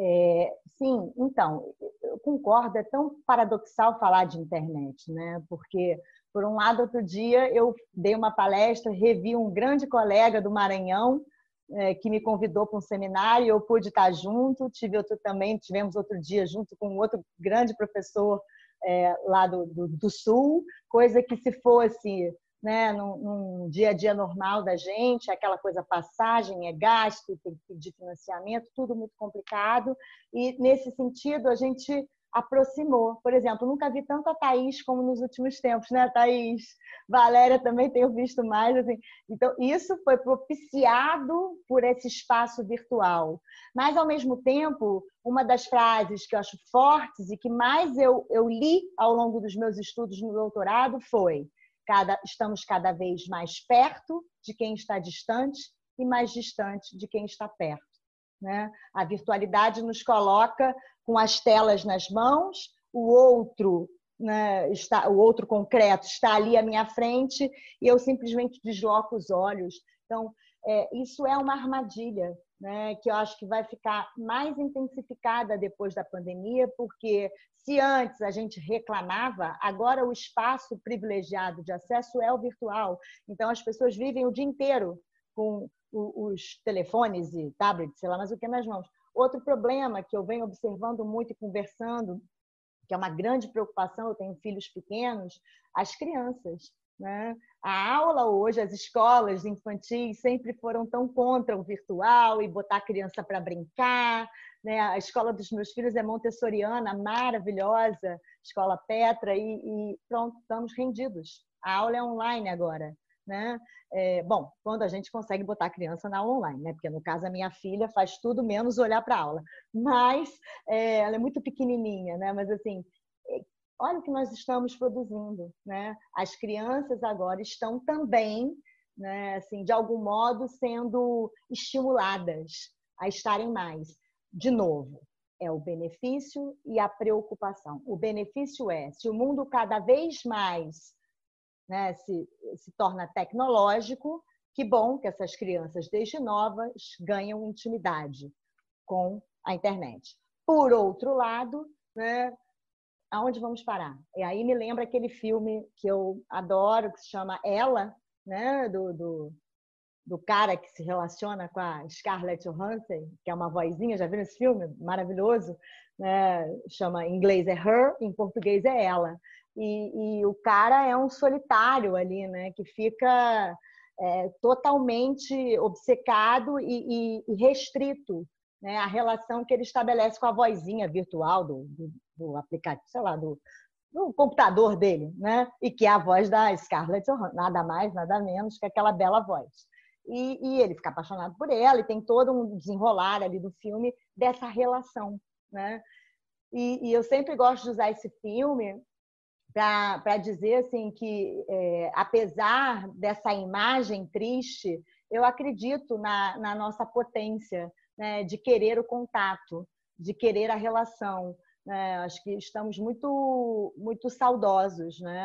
[SPEAKER 2] sim, então, eu concordo, é tão paradoxal falar de internet, né? Porque, por um lado, outro dia eu dei uma palestra, revi um grande colega do Maranhão, que me convidou para um seminário, eu pude estar junto, tivemos outro dia junto com outro grande professor lá do Sul, coisa que se fosse, né, num dia a dia normal da gente, aquela coisa passagem, gasto, tem que pedir financiamento, tudo muito complicado, e nesse sentido a gente aproximou. Por exemplo, nunca vi tanto a Thaís como nos últimos tempos, né, Thaís? Valéria também tenho visto mais. Assim. Então, isso foi propiciado por esse espaço virtual. Mas, ao mesmo tempo, uma das frases que eu acho fortes e que mais eu li ao longo dos meus estudos no doutorado foi: estamos cada vez mais perto de quem está distante e mais distante de quem está perto. Né? A virtualidade nos coloca com as telas nas mãos, o outro, né, o outro concreto está ali à minha frente e eu simplesmente desloco os olhos. Então, isso é uma armadilha, né, que eu acho que vai ficar mais intensificada depois da pandemia, porque se antes a gente reclamava, agora o espaço privilegiado de acesso é o virtual. Então, as pessoas vivem o dia inteiro com os telefones e tablets, sei lá mais o que, nas mãos. Outro problema que eu venho observando muito e conversando, que é uma grande preocupação, eu tenho filhos pequenos, as crianças. Né? A aula hoje, as escolas infantis sempre foram tão contra o virtual e botar a criança para brincar. Né? A escola dos meus filhos é montessoriana, maravilhosa, escola Petra, e pronto, estamos rendidos. A aula é online agora. Né? Bom, quando a gente consegue botar a criança na aula online, né? Porque no caso a minha filha faz tudo menos olhar para a aula, mas ela é muito pequenininha, né? Mas assim, olha o que nós estamos produzindo, né? As crianças agora estão também, né? Assim, de algum modo sendo estimuladas a estarem mais. De novo, é o benefício e a preocupação. O benefício é, se o mundo cada vez mais, né, se torna tecnológico, que bom que essas crianças, desde novas, ganham intimidade com a internet. Por outro lado, né, aonde vamos parar? E aí me lembra aquele filme que eu adoro, que se chama Ela, né, do cara que se relaciona com a Scarlett Johansson, que é uma vozinha, já viram esse filme? Maravilhoso. Né? Chama, em inglês é Her, em português é Ela. E o cara é um solitário ali, né? Que fica totalmente obcecado e restrito, né? A relação que ele estabelece com a vozinha virtual do aplicativo, sei lá, do computador dele, né? E que é a voz da Scarlett Johansson, nada mais, nada menos que aquela bela voz. E ele fica apaixonado por ela e tem todo um desenrolar ali do filme dessa relação, né? E eu sempre gosto de usar esse filme para dizer assim que, apesar dessa imagem triste, eu acredito na nossa potência, né, de querer o contato, de querer a relação. Né? Acho que estamos muito, muito saudosos, né?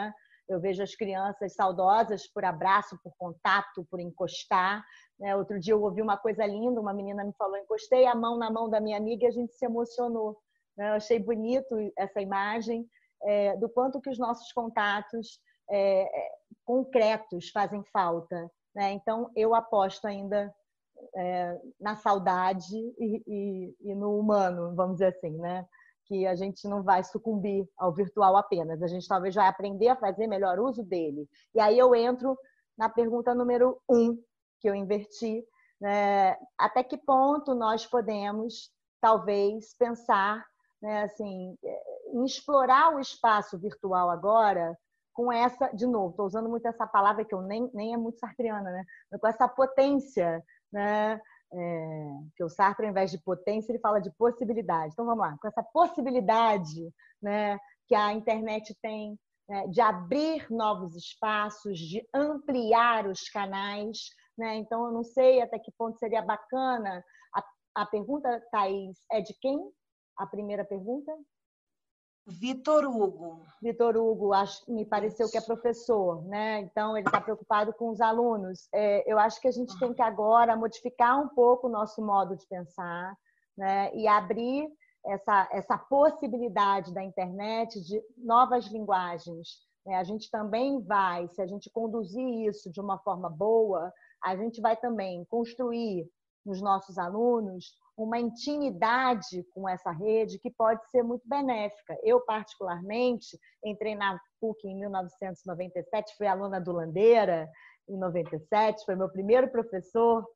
[SPEAKER 2] Eu vejo as crianças saudosas por abraço, por contato, por encostar, né? Outro dia eu ouvi uma coisa linda, uma menina me falou, encostei a mão na mão da minha amiga e a gente se emocionou, né? Eu achei bonito essa imagem do quanto que os nossos contatos concretos fazem falta, né? Então, eu aposto ainda na saudade e no humano, vamos dizer assim, né? Que a gente não vai sucumbir ao virtual apenas, a gente talvez vai aprender a fazer melhor uso dele. E aí eu entro na pergunta número 1, que eu inverti, né? Até que ponto nós podemos, talvez, pensar, né, assim, em explorar o espaço virtual agora com essa, de novo, estou usando muito essa palavra que eu nem é muito sartreana, né? Com essa potência, né? Que o Sartre, ao invés de potência, ele fala de possibilidade. Então, vamos lá. Com essa possibilidade, né, que a internet tem, né, de abrir novos espaços, de ampliar os canais, né? Então, eu não sei até que ponto seria bacana. A pergunta, Thaís, é de quem? A primeira pergunta?
[SPEAKER 3] Vitor Hugo.
[SPEAKER 2] Vitor Hugo, me pareceu que é professor, né? Então, ele está preocupado com os alunos. Eu acho que a gente tem que agora modificar um pouco o nosso modo de pensar, né? E abrir essa possibilidade da internet de novas linguagens, né? A gente também vai, se a gente conduzir isso de uma forma boa, a gente vai também construir nos nossos alunos uma intimidade com essa rede que pode ser muito benéfica. Eu, particularmente, entrei na PUC em 1997, fui aluna do Landeira em 97, foi meu primeiro professor,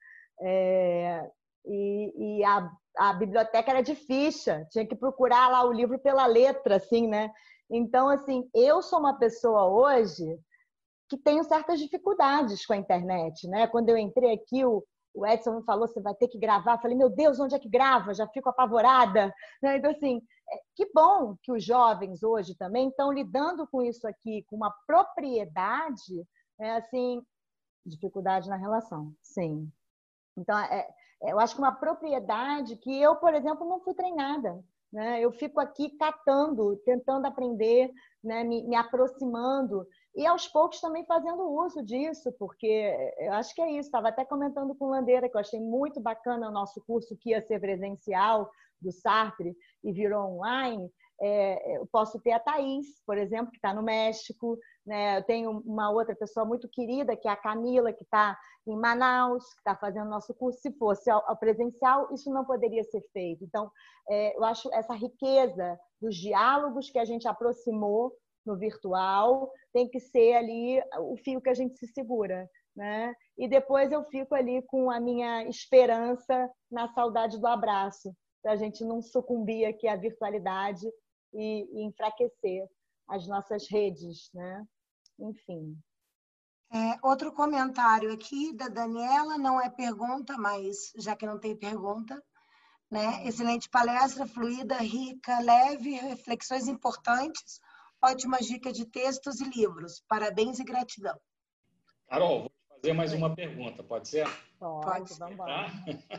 [SPEAKER 2] e a biblioteca era de ficha, tinha que procurar lá o livro pela letra, assim, né? Então, assim, eu sou uma pessoa hoje que tenho certas dificuldades com a internet, né? Quando eu entrei aqui, o Edson me falou, você vai ter que gravar. Eu falei, meu Deus, onde é que grava? Já fico apavorada. Então, assim, que bom que os jovens hoje também estão lidando com isso aqui, com uma propriedade, assim, dificuldade na relação, sim. Então, eu acho que uma propriedade que eu, por exemplo, não fui treinada, né? Eu fico aqui catando, tentando aprender, né? Me aproximando e aos poucos também fazendo uso disso, porque eu acho que é isso. Estava até comentando com o Landeira que eu achei muito bacana o nosso curso que ia ser presencial do Sartre e virou online. Eu posso ter a Thaís, por exemplo, que está no México, né? Eu tenho uma outra pessoa muito querida, que é a Camila, que está em Manaus, que está fazendo nosso curso. Se fosse ao presencial, isso não poderia ser feito. Então, eu acho essa riqueza dos diálogos que a gente aproximou no virtual tem que ser ali o fio que a gente se segura, né? E depois eu fico ali com a minha esperança na saudade do abraço, para a gente não sucumbir aqui à virtualidade e enfraquecer as nossas redes, né? Enfim.
[SPEAKER 3] Outro comentário aqui da Daniela, não é pergunta, mas já que não tem pergunta, né? Excelente palestra, fluida, rica, leve, reflexões importantes, ótimas dicas de textos e livros. Parabéns e gratidão.
[SPEAKER 4] Carol, vou te fazer mais uma pergunta, pode ser?
[SPEAKER 2] Pode, vamos embora.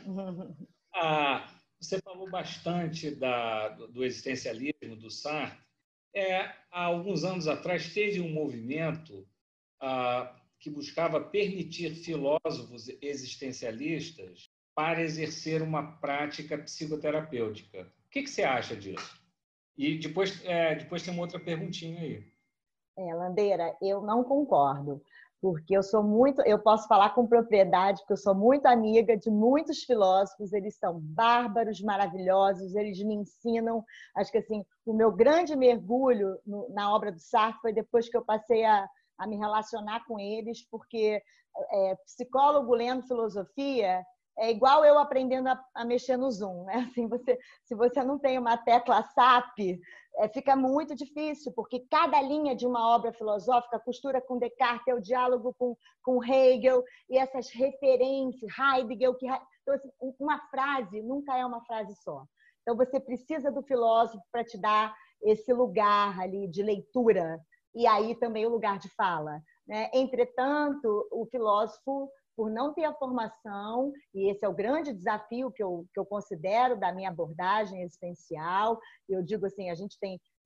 [SPEAKER 4] Você falou bastante do existencialismo, do Sartre. Há alguns anos atrás, teve um movimento que buscava permitir filósofos existencialistas para exercer uma prática psicoterapêutica. O que você acha disso? E depois tem uma outra perguntinha aí.
[SPEAKER 2] Landeira, eu não concordo, porque eu posso falar com propriedade, porque eu sou muito amiga de muitos filósofos, eles são bárbaros, maravilhosos, eles me ensinam. Acho que assim, o meu grande mergulho na obra do Sartre foi depois que eu passei a me relacionar com eles, porque psicólogo lendo filosofia é igual eu aprendendo a mexer no Zoom, né? Assim, se você não tem uma tecla SAP, fica muito difícil, porque cada linha de uma obra filosófica costura com Descartes, é o diálogo com Hegel, e essas referências, Heidegger, então, assim, uma frase nunca é uma frase só. Então, você precisa do filósofo para te dar esse lugar ali de leitura, e aí também o lugar de fala, né? Entretanto, o filósofo, por não ter a formação, e esse é o grande desafio que eu considero da minha abordagem existencial, eu digo assim, a gente tem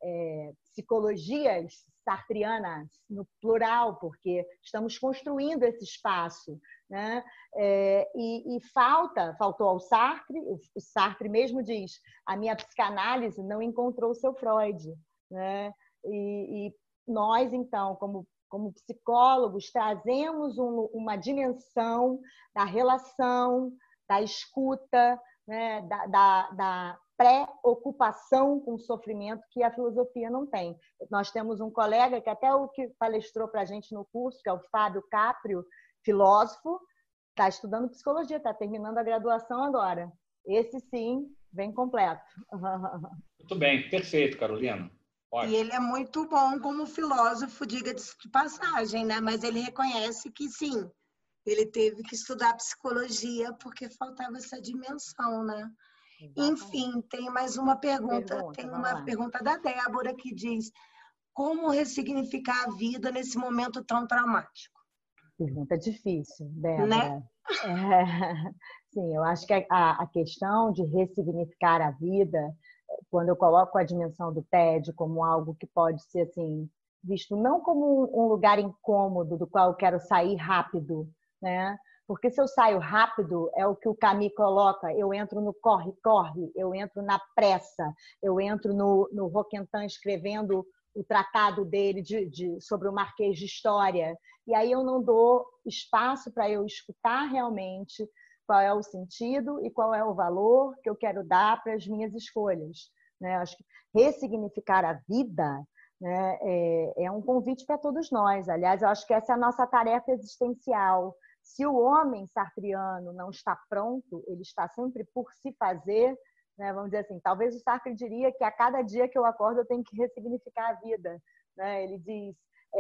[SPEAKER 2] psicologias sartrianas, no plural, porque estamos construindo esse espaço, né? E faltou ao Sartre, o Sartre mesmo diz, a minha psicanálise não encontrou o seu Freud, né? E nós, então, como psicólogos, trazemos uma dimensão da relação, da escuta, né? da preocupação com o sofrimento que a filosofia não tem. Nós temos um colega que até o que palestrou para a gente no curso, que é o Fábio Caprio, filósofo, está estudando psicologia, está terminando a graduação agora. Esse sim, vem completo.
[SPEAKER 4] Muito bem, perfeito, Carolina. Ótimo.
[SPEAKER 3] E ele é muito bom como filósofo, diga-se de passagem, né? Mas ele reconhece que sim, ele teve que estudar psicologia porque faltava essa dimensão, né? Enfim, tem mais uma pergunta. Tem uma pergunta da Débora que diz: como ressignificar a vida nesse momento tão traumático?
[SPEAKER 2] Pergunta difícil, Débora.
[SPEAKER 3] Né?
[SPEAKER 2] Sim, eu acho que a questão de ressignificar a vida, quando eu coloco a dimensão do TED como algo que pode ser assim, visto não como um lugar incômodo do qual eu quero sair rápido, né? Porque se eu saio rápido, é o que o Camus coloca, eu entro no corre-corre, eu entro na pressa, eu entro no Roquentin escrevendo o tratado dele sobre o Marquês de História. E aí eu não dou espaço para eu escutar realmente qual é o sentido e qual é o valor que eu quero dar para as minhas escolhas, né? Acho que ressignificar a vida, né, é um convite para todos nós. Aliás, eu acho que essa é a nossa tarefa existencial. Se o homem sartriano não está pronto, ele está sempre por se fazer, né? Vamos dizer assim, talvez o Sartre diria que a cada dia que eu acordo eu tenho que ressignificar a vida, né? Ele diz,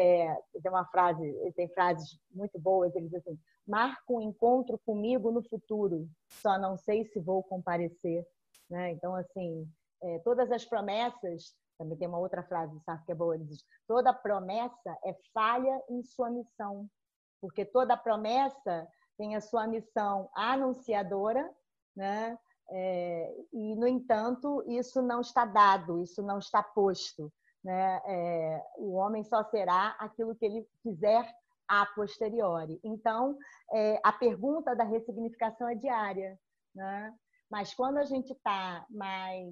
[SPEAKER 2] tem frases muito boas, ele diz assim: marco um encontro comigo no futuro, só não sei se vou comparecer, né? Então, assim, todas as promessas, também tem uma outra frase do Sartre que é boa, ele diz: toda promessa é falha em sua missão, porque toda promessa tem a sua missão anunciadora, né? E, no entanto, isso não está dado, isso não está posto, né? O homem só será aquilo que ele fizer a posteriori. Então, a pergunta da ressignificação é diária, né? Mas quando a gente está mais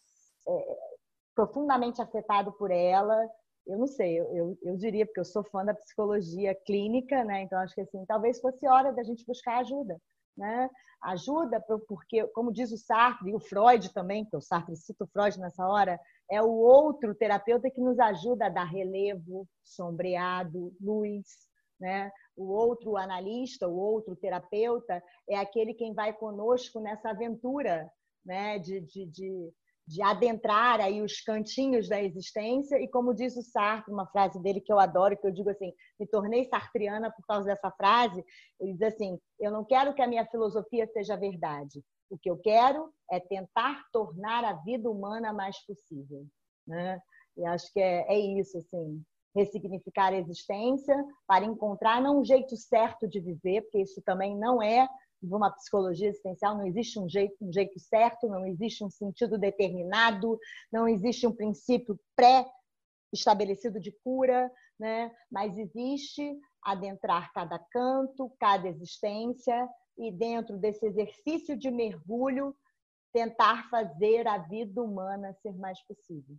[SPEAKER 2] profundamente afetado por ela, eu não sei, eu diria, porque eu sou fã da psicologia clínica, né? Então acho que assim, talvez fosse hora da gente buscar ajuda, né? Ajuda porque, como diz o Sartre e o Freud também, que o Sartre cita o Freud nessa hora, é o outro terapeuta que nos ajuda a dar relevo, sombreado, luz, né? O outro analista, o outro terapeuta é aquele quem vai conosco nessa aventura, né? De adentrar aí os cantinhos da existência, e como diz o Sartre, uma frase dele que eu adoro, que eu digo assim, me tornei sartriana por causa dessa frase, ele diz assim: eu não quero que a minha filosofia seja verdade, o que eu quero é tentar tornar a vida humana mais possível, né? E acho que é isso, assim, ressignificar a existência para encontrar não um jeito certo de viver, porque isso também não é de uma psicologia existencial, não existe um jeito certo, não existe um sentido determinado, não existe um princípio pré-estabelecido de cura, né? Mas existe adentrar cada canto, cada existência, e dentro desse exercício de mergulho, tentar fazer a vida humana ser mais possível.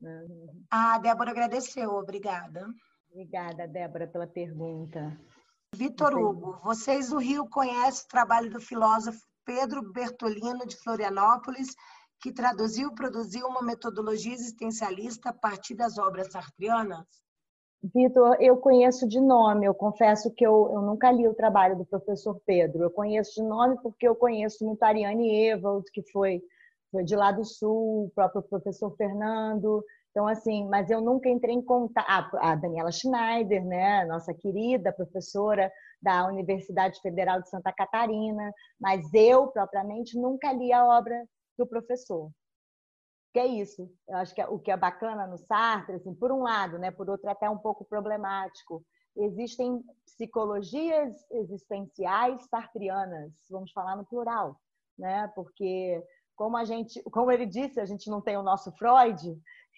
[SPEAKER 3] A Débora agradeceu, obrigada.
[SPEAKER 2] Obrigada, Débora, pela pergunta.
[SPEAKER 3] Vitor Hugo, vocês do Rio conhecem o trabalho do filósofo Pedro Bertolino, de Florianópolis, que traduziu e produziu uma metodologia existencialista a partir das obras sartrianas?
[SPEAKER 2] Vitor, eu conheço de nome, eu confesso que eu nunca li o trabalho do professor Pedro. Eu conheço de nome porque eu conheço muito a Ariane Ewald, que foi de lá do Sul, o próprio professor Fernando. Então, assim, mas eu nunca entrei em contato. A Daniela Schneider, né, nossa querida professora da Universidade Federal de Santa Catarina, mas eu, propriamente, nunca li a obra do professor. Que é isso. Eu acho que o que é bacana no Sartre, assim, por um lado, né, por outro até um pouco problemático, existem psicologias existenciais sartrianas, vamos falar no plural, né? Porque como ele disse, a gente não tem o nosso Freud,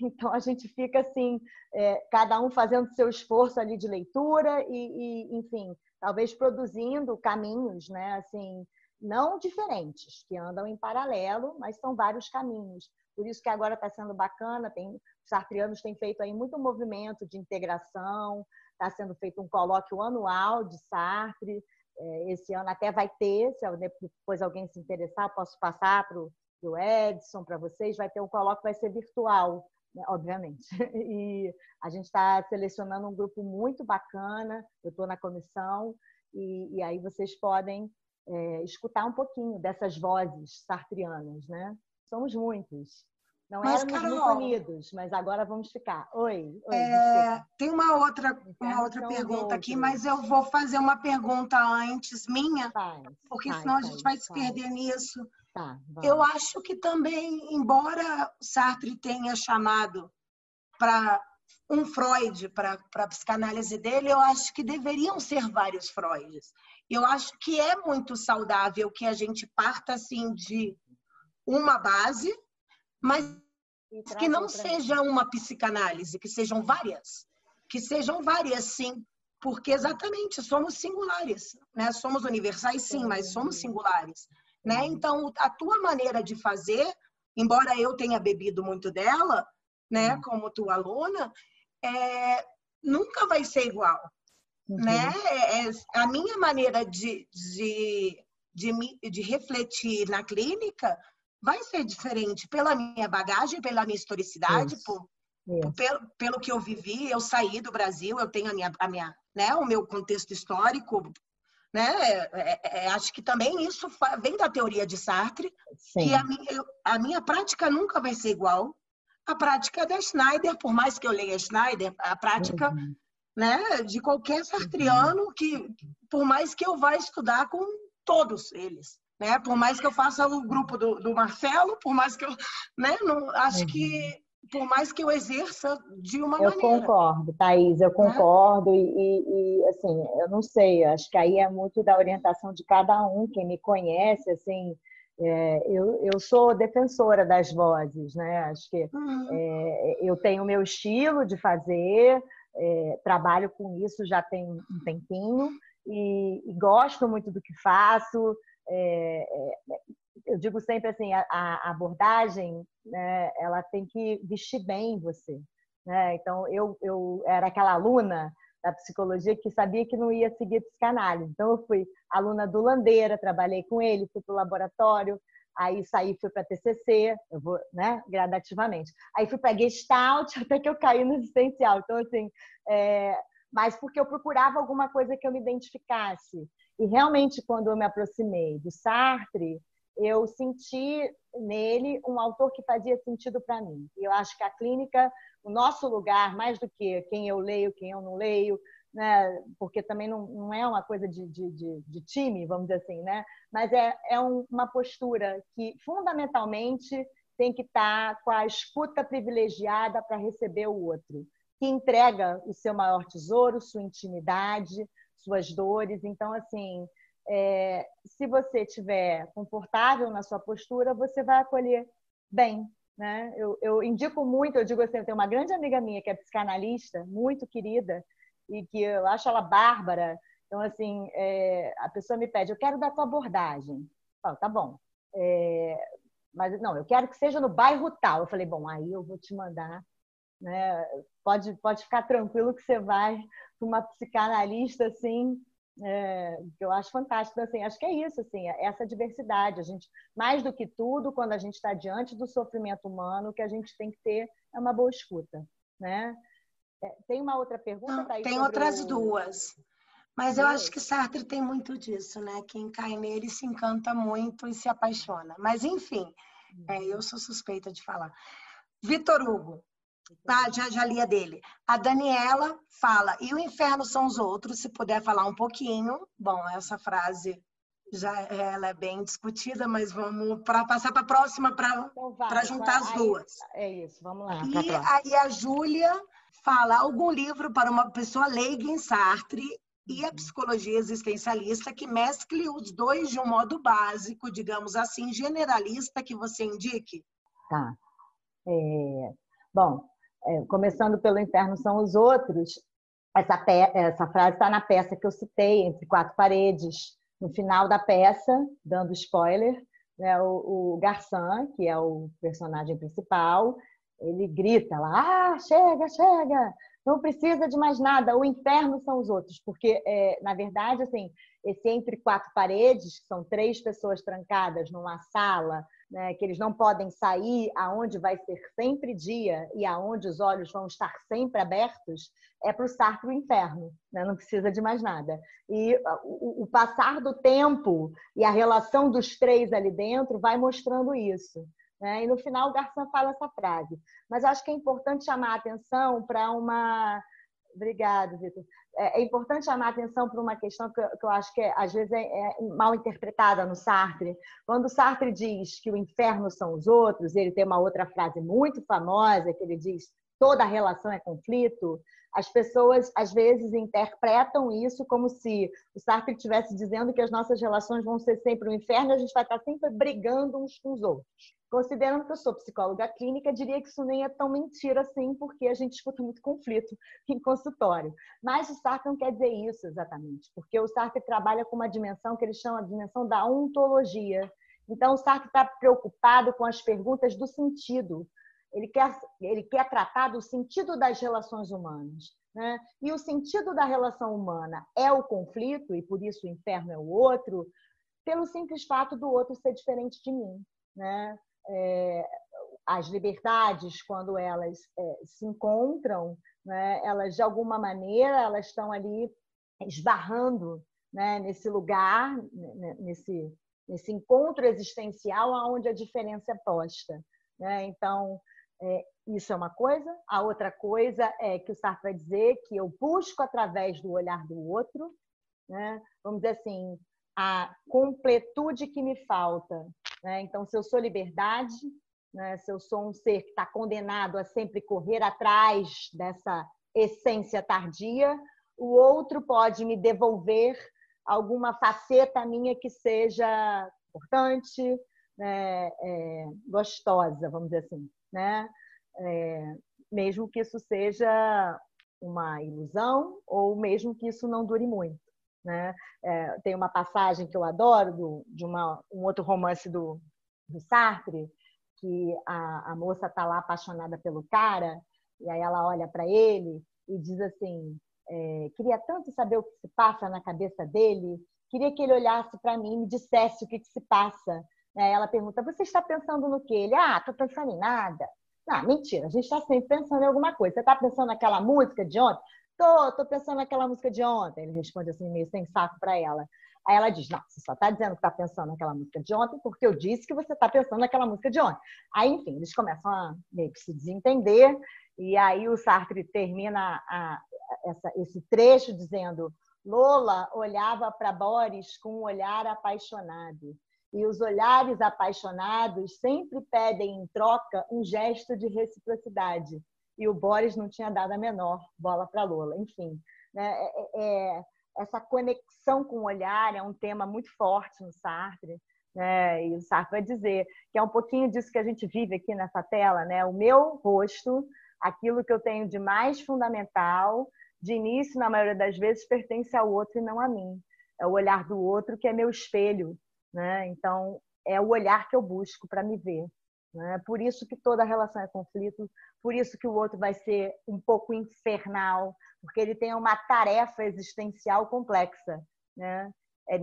[SPEAKER 2] Então, a gente fica assim, cada um fazendo seu esforço ali de leitura enfim, talvez produzindo caminhos, né? Assim, não diferentes, que andam em paralelo, mas são vários caminhos. Por isso que agora está sendo bacana, os sartrianos têm feito aí muito movimento de integração, está sendo feito um colóquio anual de Sartre, esse ano até vai ter, se depois alguém se interessar, posso passar para o Edson, para vocês, vai ter um colóquio, vai ser virtual, né, obviamente. E a gente está selecionando um grupo muito bacana, eu estou na comissão, e aí vocês podem escutar um pouquinho dessas vozes sartrianas, né? Somos muitos. Não éramos muito unidos, mas agora vamos ficar. Oi.
[SPEAKER 3] Tem uma outra pergunta aqui, mas eu vou fazer uma pergunta antes minha, porque senão a gente vai se perder nisso.
[SPEAKER 2] Tá,
[SPEAKER 3] eu acho que também, embora Sartre tenha chamado para um Freud para a psicanálise dele, eu acho que deveriam ser vários Freuds. Eu acho que é muito saudável que a gente parta assim de uma base, mas que não seja uma psicanálise, que sejam várias, sim, porque exatamente somos singulares, né? Somos universais, sim, mas somos singulares, né? Então, a tua maneira de fazer, embora eu tenha bebido muito dela, né, como tua aluna, nunca vai ser igual, né? A minha maneira de refletir na clínica vai ser diferente pela minha bagagem, pela minha historicidade, pelo que eu vivi. Eu saí do Brasil, eu tenho né, o meu contexto histórico, né? Acho que também isso vem da teoria de Sartre, que a minha prática nunca vai ser igual à prática da Schneider, por mais que eu leia Schneider, a prática né, de qualquer sartriano, que por mais que eu vá estudar com todos eles, né? Por mais que eu faça o grupo do Marcelo, por mais que eu, né, não, acho que por mais que eu exerça de uma maneira.
[SPEAKER 2] Eu concordo, Thaís, eu concordo, e assim, eu não sei, acho que aí é muito da orientação de cada um. Quem me conhece, assim, eu sou defensora das vozes, né? Acho que eu tenho o meu estilo de fazer, trabalho com isso já tem um tempinho, e gosto muito do que faço. Eu digo sempre assim, a abordagem, né, ela tem que vestir bem você, né? Então, eu era aquela aluna da psicologia que sabia que não ia seguir psicanálise. Então, eu fui aluna do Landeira, trabalhei com ele, fui para o laboratório, aí saí, fui para TCC, eu vou, né, gradativamente. Aí fui para Gestalt, até que eu caí no existencial. Então, assim, mas porque eu procurava alguma coisa que eu me identificasse. E realmente, quando eu me aproximei do Sartre, eu senti nele um autor que fazia sentido para mim. E eu acho que a clínica, o nosso lugar, mais do que quem eu leio, quem eu não leio, né? Porque também não é uma coisa de time, vamos dizer assim, né? Mas é uma postura que, fundamentalmente, tem que estar com a escuta privilegiada para receber o outro, que entrega o seu maior tesouro, sua intimidade, suas dores. Então, assim, se você estiver confortável na sua postura, você vai acolher bem, né? Eu indico muito, eu digo assim, eu tenho uma grande amiga minha que é psicanalista, muito querida, e que eu acho ela bárbara. Então, assim, a pessoa me pede, eu quero dar tua abordagem. Eu falo, tá bom. Mas, não, eu quero que seja no bairro tal. Eu falei, bom, aí eu vou te mandar, né? Pode ficar tranquilo que você vai para uma psicanalista, assim, que eu acho fantástico. Assim, acho que é isso, assim, essa diversidade. A gente, mais do que tudo, quando a gente está diante do sofrimento humano, o que a gente tem que ter é uma boa escuta, né? Tem uma outra pergunta, Thaís?
[SPEAKER 3] Tem outras duas. Mas eu acho que Sartre tem muito disso, né? Quem cai nele se encanta muito e se apaixona. Mas, enfim, eu sou suspeita de falar. Vitor Hugo, já li a dele. A Daniela fala, e o inferno são os outros, se puder falar um pouquinho. Bom, essa frase ela é bem discutida, mas vamos passar para a próxima para juntar as duas.
[SPEAKER 2] É isso, vamos lá.
[SPEAKER 3] E aí a Júlia fala algum livro para uma pessoa leiga em Sartre e a psicologia existencialista que mescle os dois de um modo básico, digamos assim, generalista, que você indique?
[SPEAKER 2] Tá. Bom, começando pelo inferno são os outros, essa frase está na peça que eu citei, Entre Quatro Paredes. No final da peça, dando spoiler, né, o Garçom, que é o personagem principal, ele grita lá, chega, chega, não precisa de mais nada, o inferno são os outros. Porque, na verdade, assim, esse Entre Quatro Paredes, que são 3 pessoas trancadas numa sala, né, que eles não podem sair, aonde vai ser sempre dia e aonde os olhos vão estar sempre abertos, é para o Sartre o inferno, né? Não precisa de mais nada. E o passar do tempo e a relação dos 3 ali dentro vai mostrando isso, né? E no final o Garçom fala essa frase. Mas eu acho que é importante chamar a atenção para uma... Obrigada, Vitor. É importante chamar a atenção para uma questão que eu acho que às vezes é mal interpretada no Sartre. Quando o Sartre diz que o inferno são os outros, ele tem uma outra frase muito famosa que ele diz: toda relação é conflito. As pessoas às vezes interpretam isso como se o Sartre estivesse dizendo que as nossas relações vão ser sempre um inferno e a gente vai estar sempre brigando uns com os outros. Considerando que eu sou psicóloga clínica, diria que isso nem é tão mentira assim, porque a gente escuta muito conflito em consultório. Mas o Sartre não quer dizer isso exatamente, porque o Sartre trabalha com uma dimensão que ele chama de dimensão da ontologia. Então, o Sartre está preocupado com as perguntas do sentido. Ele quer tratar do sentido das relações humanas, né? E o sentido da relação humana é o conflito, e por isso o inferno é o outro, pelo simples fato do outro ser diferente de mim, né? As liberdades, quando elas se encontram, né, elas de alguma maneira elas estão ali esbarrando, né, nesse lugar, nesse encontro existencial onde a diferença é posta, né? Então, isso é uma coisa. A outra coisa é que o Sartre vai dizer que eu busco através do olhar do outro, né, vamos dizer assim, a completude que me falta, né? Então, se eu sou liberdade, né, se eu sou um ser que está condenado a sempre correr atrás dessa essência tardia, o outro pode me devolver alguma faceta minha que seja importante, né, gostosa, vamos dizer assim, né? Mesmo que isso seja uma ilusão ou mesmo que isso não dure muito, né? Tem uma passagem que eu adoro de um outro romance do Sartre, que a moça está lá apaixonada pelo cara, e aí ela olha para ele e diz assim: queria tanto saber o que se passa na cabeça dele, queria que ele olhasse para mim e me dissesse o que se passa. Ela pergunta: você está pensando no quê? Ele: estou pensando em nada. Não, mentira, a gente está sempre pensando em alguma coisa. Você está pensando naquela música de ontem? Tô pensando naquela música de ontem. Ele responde assim, meio sem saco para ela. Aí ela diz: não, você só está dizendo que está pensando naquela música de ontem porque eu disse que você está pensando naquela música de ontem. Aí, enfim, eles começam a meio que se desentender, e aí o Sartre termina esse trecho dizendo: Lola olhava para Boris com um olhar apaixonado, e os olhares apaixonados sempre pedem em troca um gesto de reciprocidade. E o Boris não tinha dado a menor bola para Lola. Enfim, né? Essa conexão com o olhar é um tema muito forte no Sartre, né? E o Sartre vai dizer que é um pouquinho disso que a gente vive aqui nessa tela, né? O meu rosto, aquilo que eu tenho de mais fundamental, de início, na maioria das vezes, pertence ao outro e não a mim. É o olhar do outro que é meu espelho, né? Então, é o olhar que eu busco para me ver, né? Por isso que toda relação é conflito, por isso que o outro vai ser um pouco infernal, porque ele tem uma tarefa existencial complexa, né? É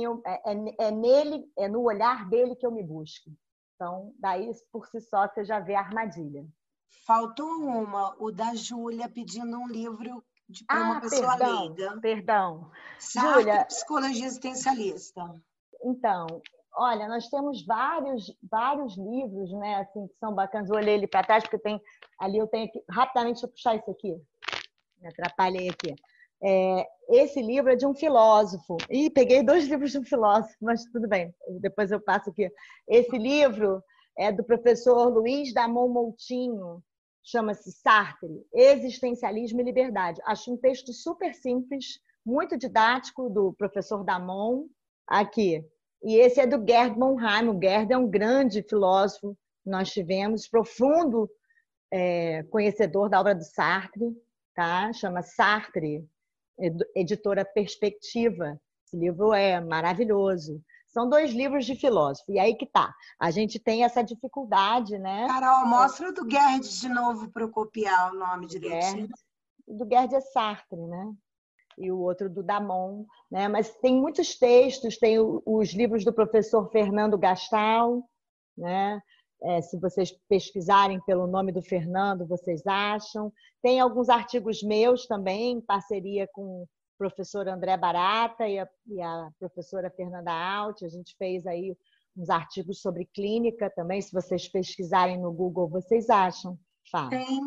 [SPEAKER 2] no olhar dele que eu me busco. Então, daí, por si só, você já vê a armadilha.
[SPEAKER 3] Faltou o da Júlia pedindo um livro para uma pessoa leiga.
[SPEAKER 2] Perdão.
[SPEAKER 3] Sartre, Júlia, psicologia existencialista.
[SPEAKER 2] Então, olha, nós temos vários livros, né, assim, que são bacanas. Eu olhei ele para trás, porque eu tenho aqui, rapidamente, deixa eu puxar isso aqui. Me atrapalhei aqui. Esse livro é de um filósofo. Peguei 2 livros de um filósofo, mas tudo bem, depois eu passo aqui. Esse livro é do professor Luiz Damon Moutinho, chama-se Sartre, Existencialismo e Liberdade. Acho um texto super simples, muito didático, do professor Damon, aqui. E esse é do Gerd Monheim. O Gerd é um grande filósofo que nós tivemos, profundo conhecedor da obra do Sartre, tá? Chama Sartre, editora Perspectiva. Esse livro é maravilhoso. São 2 livros de filósofo. E aí que tá. A gente tem essa dificuldade, né?
[SPEAKER 3] Carol, mostra do Gerd de novo para eu copiar o nome direitinho.
[SPEAKER 2] Do Gerd é Sartre, né? E o outro do Damon, né? Mas tem muitos textos, tem os livros do professor Fernando Gastal, né? Se vocês pesquisarem pelo nome do Fernando, vocês acham. Tem alguns artigos meus também, em parceria com o professor André Barata e a professora Fernanda Alt. A gente fez aí uns artigos sobre clínica também. Se vocês pesquisarem no Google, vocês acham. Fala.
[SPEAKER 3] Tem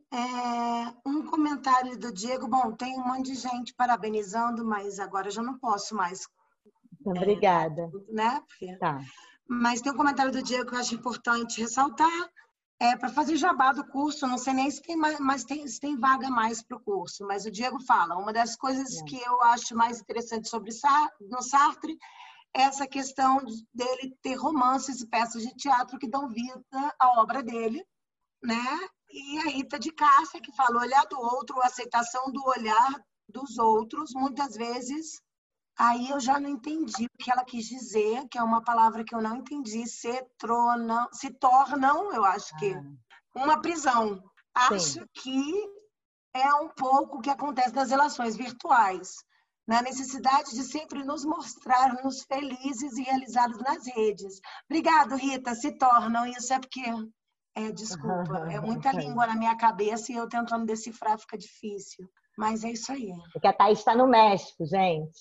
[SPEAKER 3] um comentário do Diego. Bom, tem um monte de gente parabenizando, mas agora eu já não posso mais.
[SPEAKER 2] Obrigada.
[SPEAKER 3] Né?
[SPEAKER 2] Tá.
[SPEAKER 3] Mas tem um comentário do Diego que eu acho importante ressaltar. Para fazer jabá do curso, não sei nem se tem, se tem vaga mais para o curso, mas o Diego fala, uma das coisas que eu acho mais interessante no Sartre é essa questão dele ter romances e peças de teatro que dão vida à obra dele, né? E a Rita de Cássia, que fala o olhar do outro, a aceitação do olhar dos outros, muitas vezes. Aí eu já não entendi o que ela quis dizer, que é uma palavra que eu não entendi, se tornam, eu acho que, uma prisão. Acho que é um pouco o que acontece nas relações virtuais, na necessidade de sempre nos mostrarmos felizes e realizados nas redes. Obrigado, Rita, se tornam, isso é porque... desculpa, é muita língua na minha cabeça e eu tentando decifrar fica difícil. Mas é isso aí.
[SPEAKER 2] Porque a Thaís está no México, gente.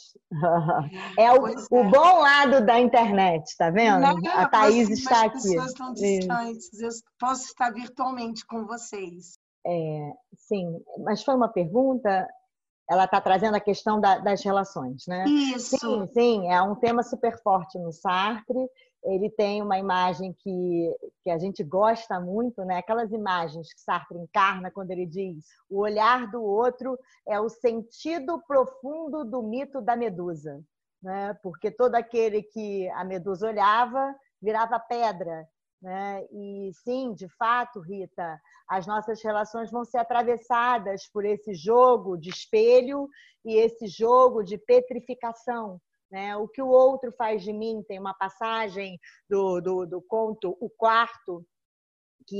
[SPEAKER 2] É o bom lado da internet, tá vendo?
[SPEAKER 3] Não,
[SPEAKER 2] a Thaís está aqui.
[SPEAKER 3] As pessoas estão distantes. Eu posso estar virtualmente com vocês.
[SPEAKER 2] Sim, mas foi uma pergunta. Ela está trazendo a questão das relações, né?
[SPEAKER 3] Isso.
[SPEAKER 2] Sim, é um tema super forte no Sartre. Ele tem uma imagem que a gente gosta muito, né? Aquelas imagens que Sartre encarna quando ele diz o olhar do outro é o sentido profundo do mito da medusa, né? Porque todo aquele que a medusa olhava virava pedra, né? E sim, de fato, Rita, as nossas relações vão ser atravessadas por esse jogo de espelho e esse jogo de petrificação. Né? O que o outro faz de mim, tem uma passagem do conto O Quarto, que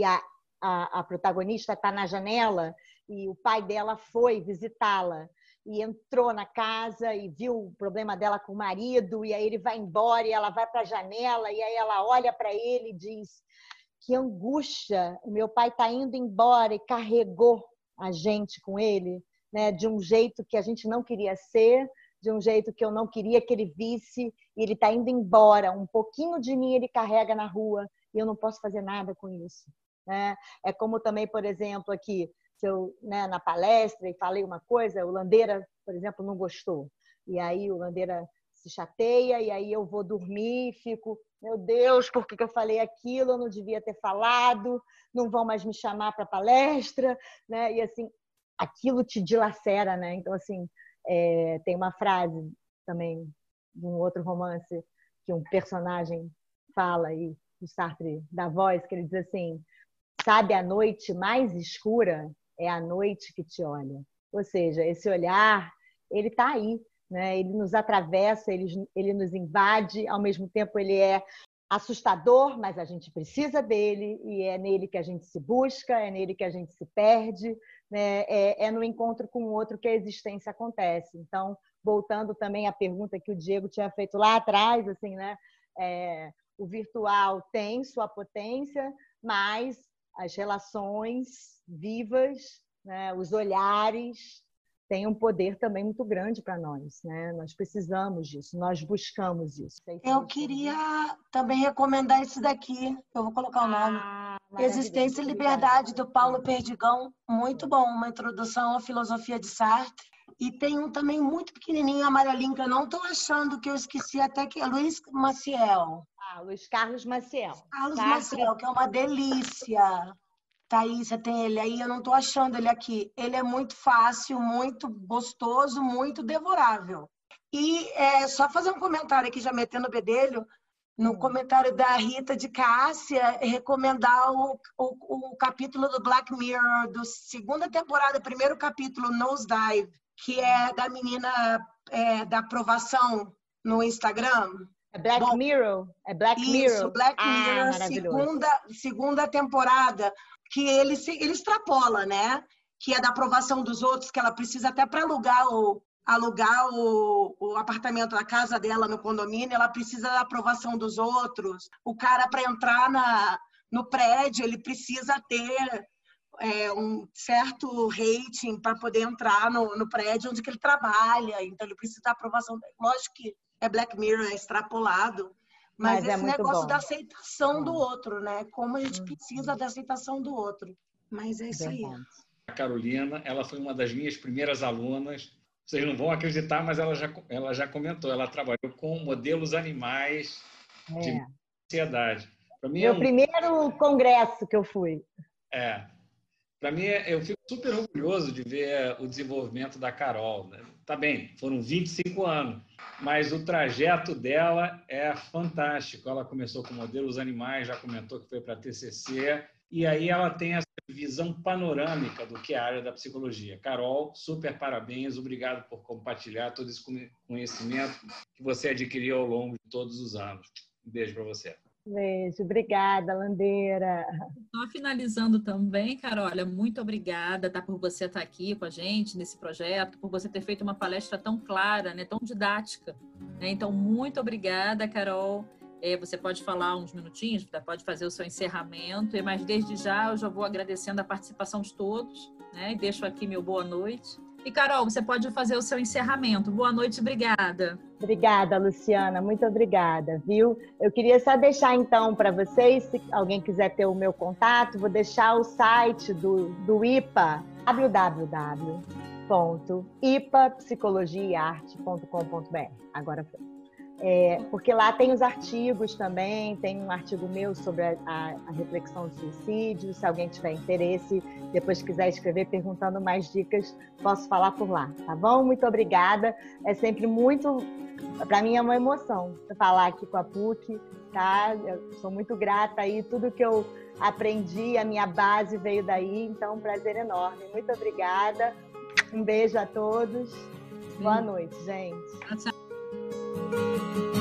[SPEAKER 2] a protagonista está na janela e o pai dela foi visitá-la e entrou na casa e viu o problema dela com o marido, e aí ele vai embora e ela vai para a janela e aí ela olha para ele e diz: que angústia, o meu pai está indo embora, e carregou a gente com ele, né? De um jeito que a gente não queria ser, de um jeito que eu não queria que ele visse, e ele está indo embora. Um pouquinho de mim ele carrega na rua e eu não posso fazer nada com isso. Né? É como também, por exemplo, aqui, se eu, né, na palestra e falei uma coisa, o Landeira, por exemplo, não gostou. E aí o Landeira se chateia e aí eu vou dormir e fico, meu Deus, por que eu falei aquilo? Eu não devia ter falado, não vão mais me chamar para palestra, né? E assim, aquilo te dilacera, né? Então, assim, tem uma frase também de um outro romance que um personagem fala e o Sartre dá voz, que ele diz assim: sabe, a noite mais escura é a noite que te olha. Ou seja, esse olhar, ele está aí, né? Ele nos atravessa, ele nos invade, ao mesmo tempo ele é assustador, mas a gente precisa dele, e é nele que a gente se busca, é nele que a gente se perde, né? É no encontro com o outro que a existência acontece. Então, voltando também à pergunta que o Diego tinha feito lá atrás, assim, né? O virtual tem sua potência, mas as relações vivas, né? Os olhares têm um poder também muito grande para nós, né? Nós precisamos disso, nós buscamos isso.
[SPEAKER 3] Eu queria também recomendar esse daqui, eu vou colocar o nome. Existência e Liberdade, do Paulo Perdigão. Muito bom, uma introdução à filosofia de Sartre. E tem um também muito pequenininho, amarelinho, que eu não estou achando, que eu esqueci até, que é Luiz Maciel.
[SPEAKER 2] Luiz Carlos Maciel.
[SPEAKER 3] Carlos Maciel, que é uma delícia. Thaís, você tem ele aí? Eu não estou achando ele aqui. Ele é muito fácil, muito gostoso, muito devorável. E só fazer um comentário aqui, já metendo o bedelho, no comentário da Rita de Cássia, recomendar o capítulo do Black Mirror, da segunda temporada, primeiro capítulo, Nosedive, que é da menina da aprovação no Instagram.
[SPEAKER 2] É Black Mirror? É Black Mirror?
[SPEAKER 3] Isso, Black Mirror, segunda temporada, que ele extrapola, né? Que é da aprovação dos outros, que ela precisa até para alugar o apartamento, a casa dela no condomínio, ela precisa da aprovação dos outros. O cara, para entrar no prédio, ele precisa ter um certo rating para poder entrar no prédio onde que ele trabalha. Então, ele precisa da aprovação. Lógico que é Black Mirror, é extrapolado, mas esse negócio da aceitação do outro, né? Como a gente precisa da aceitação do outro. Mas é isso aí.
[SPEAKER 4] A Carolina, ela foi uma das minhas primeiras alunas. Vocês não vão acreditar, mas ela já comentou. Ela trabalhou com modelos animais de ansiedade.
[SPEAKER 2] Meu primeiro congresso que eu fui.
[SPEAKER 4] Para mim, eu fico super orgulhoso de ver o desenvolvimento da Carol, né? Tá bem, foram 25 anos, mas o trajeto dela é fantástico. Ela começou com modelos animais, já comentou que foi para a TCC, e aí ela tem essa visão panorâmica do que é a área da psicologia. Carol, super parabéns, obrigado por compartilhar todo esse conhecimento que você adquiriu ao longo de todos os anos. Um beijo para você.
[SPEAKER 2] Beijo, obrigada, Landeira.
[SPEAKER 1] Só finalizando também, Carol, muito obrigada por você estar aqui com a gente nesse projeto, por você ter feito uma palestra tão clara, né, tão didática. Né? Então, muito obrigada, Carol. Você pode falar uns minutinhos, pode fazer o seu encerramento, mas desde já eu já vou agradecendo a participação de todos, né? E deixo aqui meu boa noite. E, Carol, você pode fazer o seu encerramento. Boa noite, obrigada.
[SPEAKER 2] Obrigada, Luciana, muito obrigada, viu? Eu queria só deixar, então, para vocês, se alguém quiser ter o meu contato, vou deixar o site do IPA, www.ipapsicologiaearte.com.br. Agora foi. Porque lá tem os artigos também, tem um artigo meu sobre a reflexão de suicídio. Se alguém tiver interesse, depois quiser escrever perguntando mais dicas, posso falar por lá, tá bom? Muito obrigada, é sempre muito, para mim é uma emoção falar aqui com a PUC, tá? Eu sou muito grata aí, tudo que eu aprendi, a minha base veio daí, então um prazer enorme. Muito obrigada, um beijo a todos, boa noite, gente.
[SPEAKER 1] Tchau.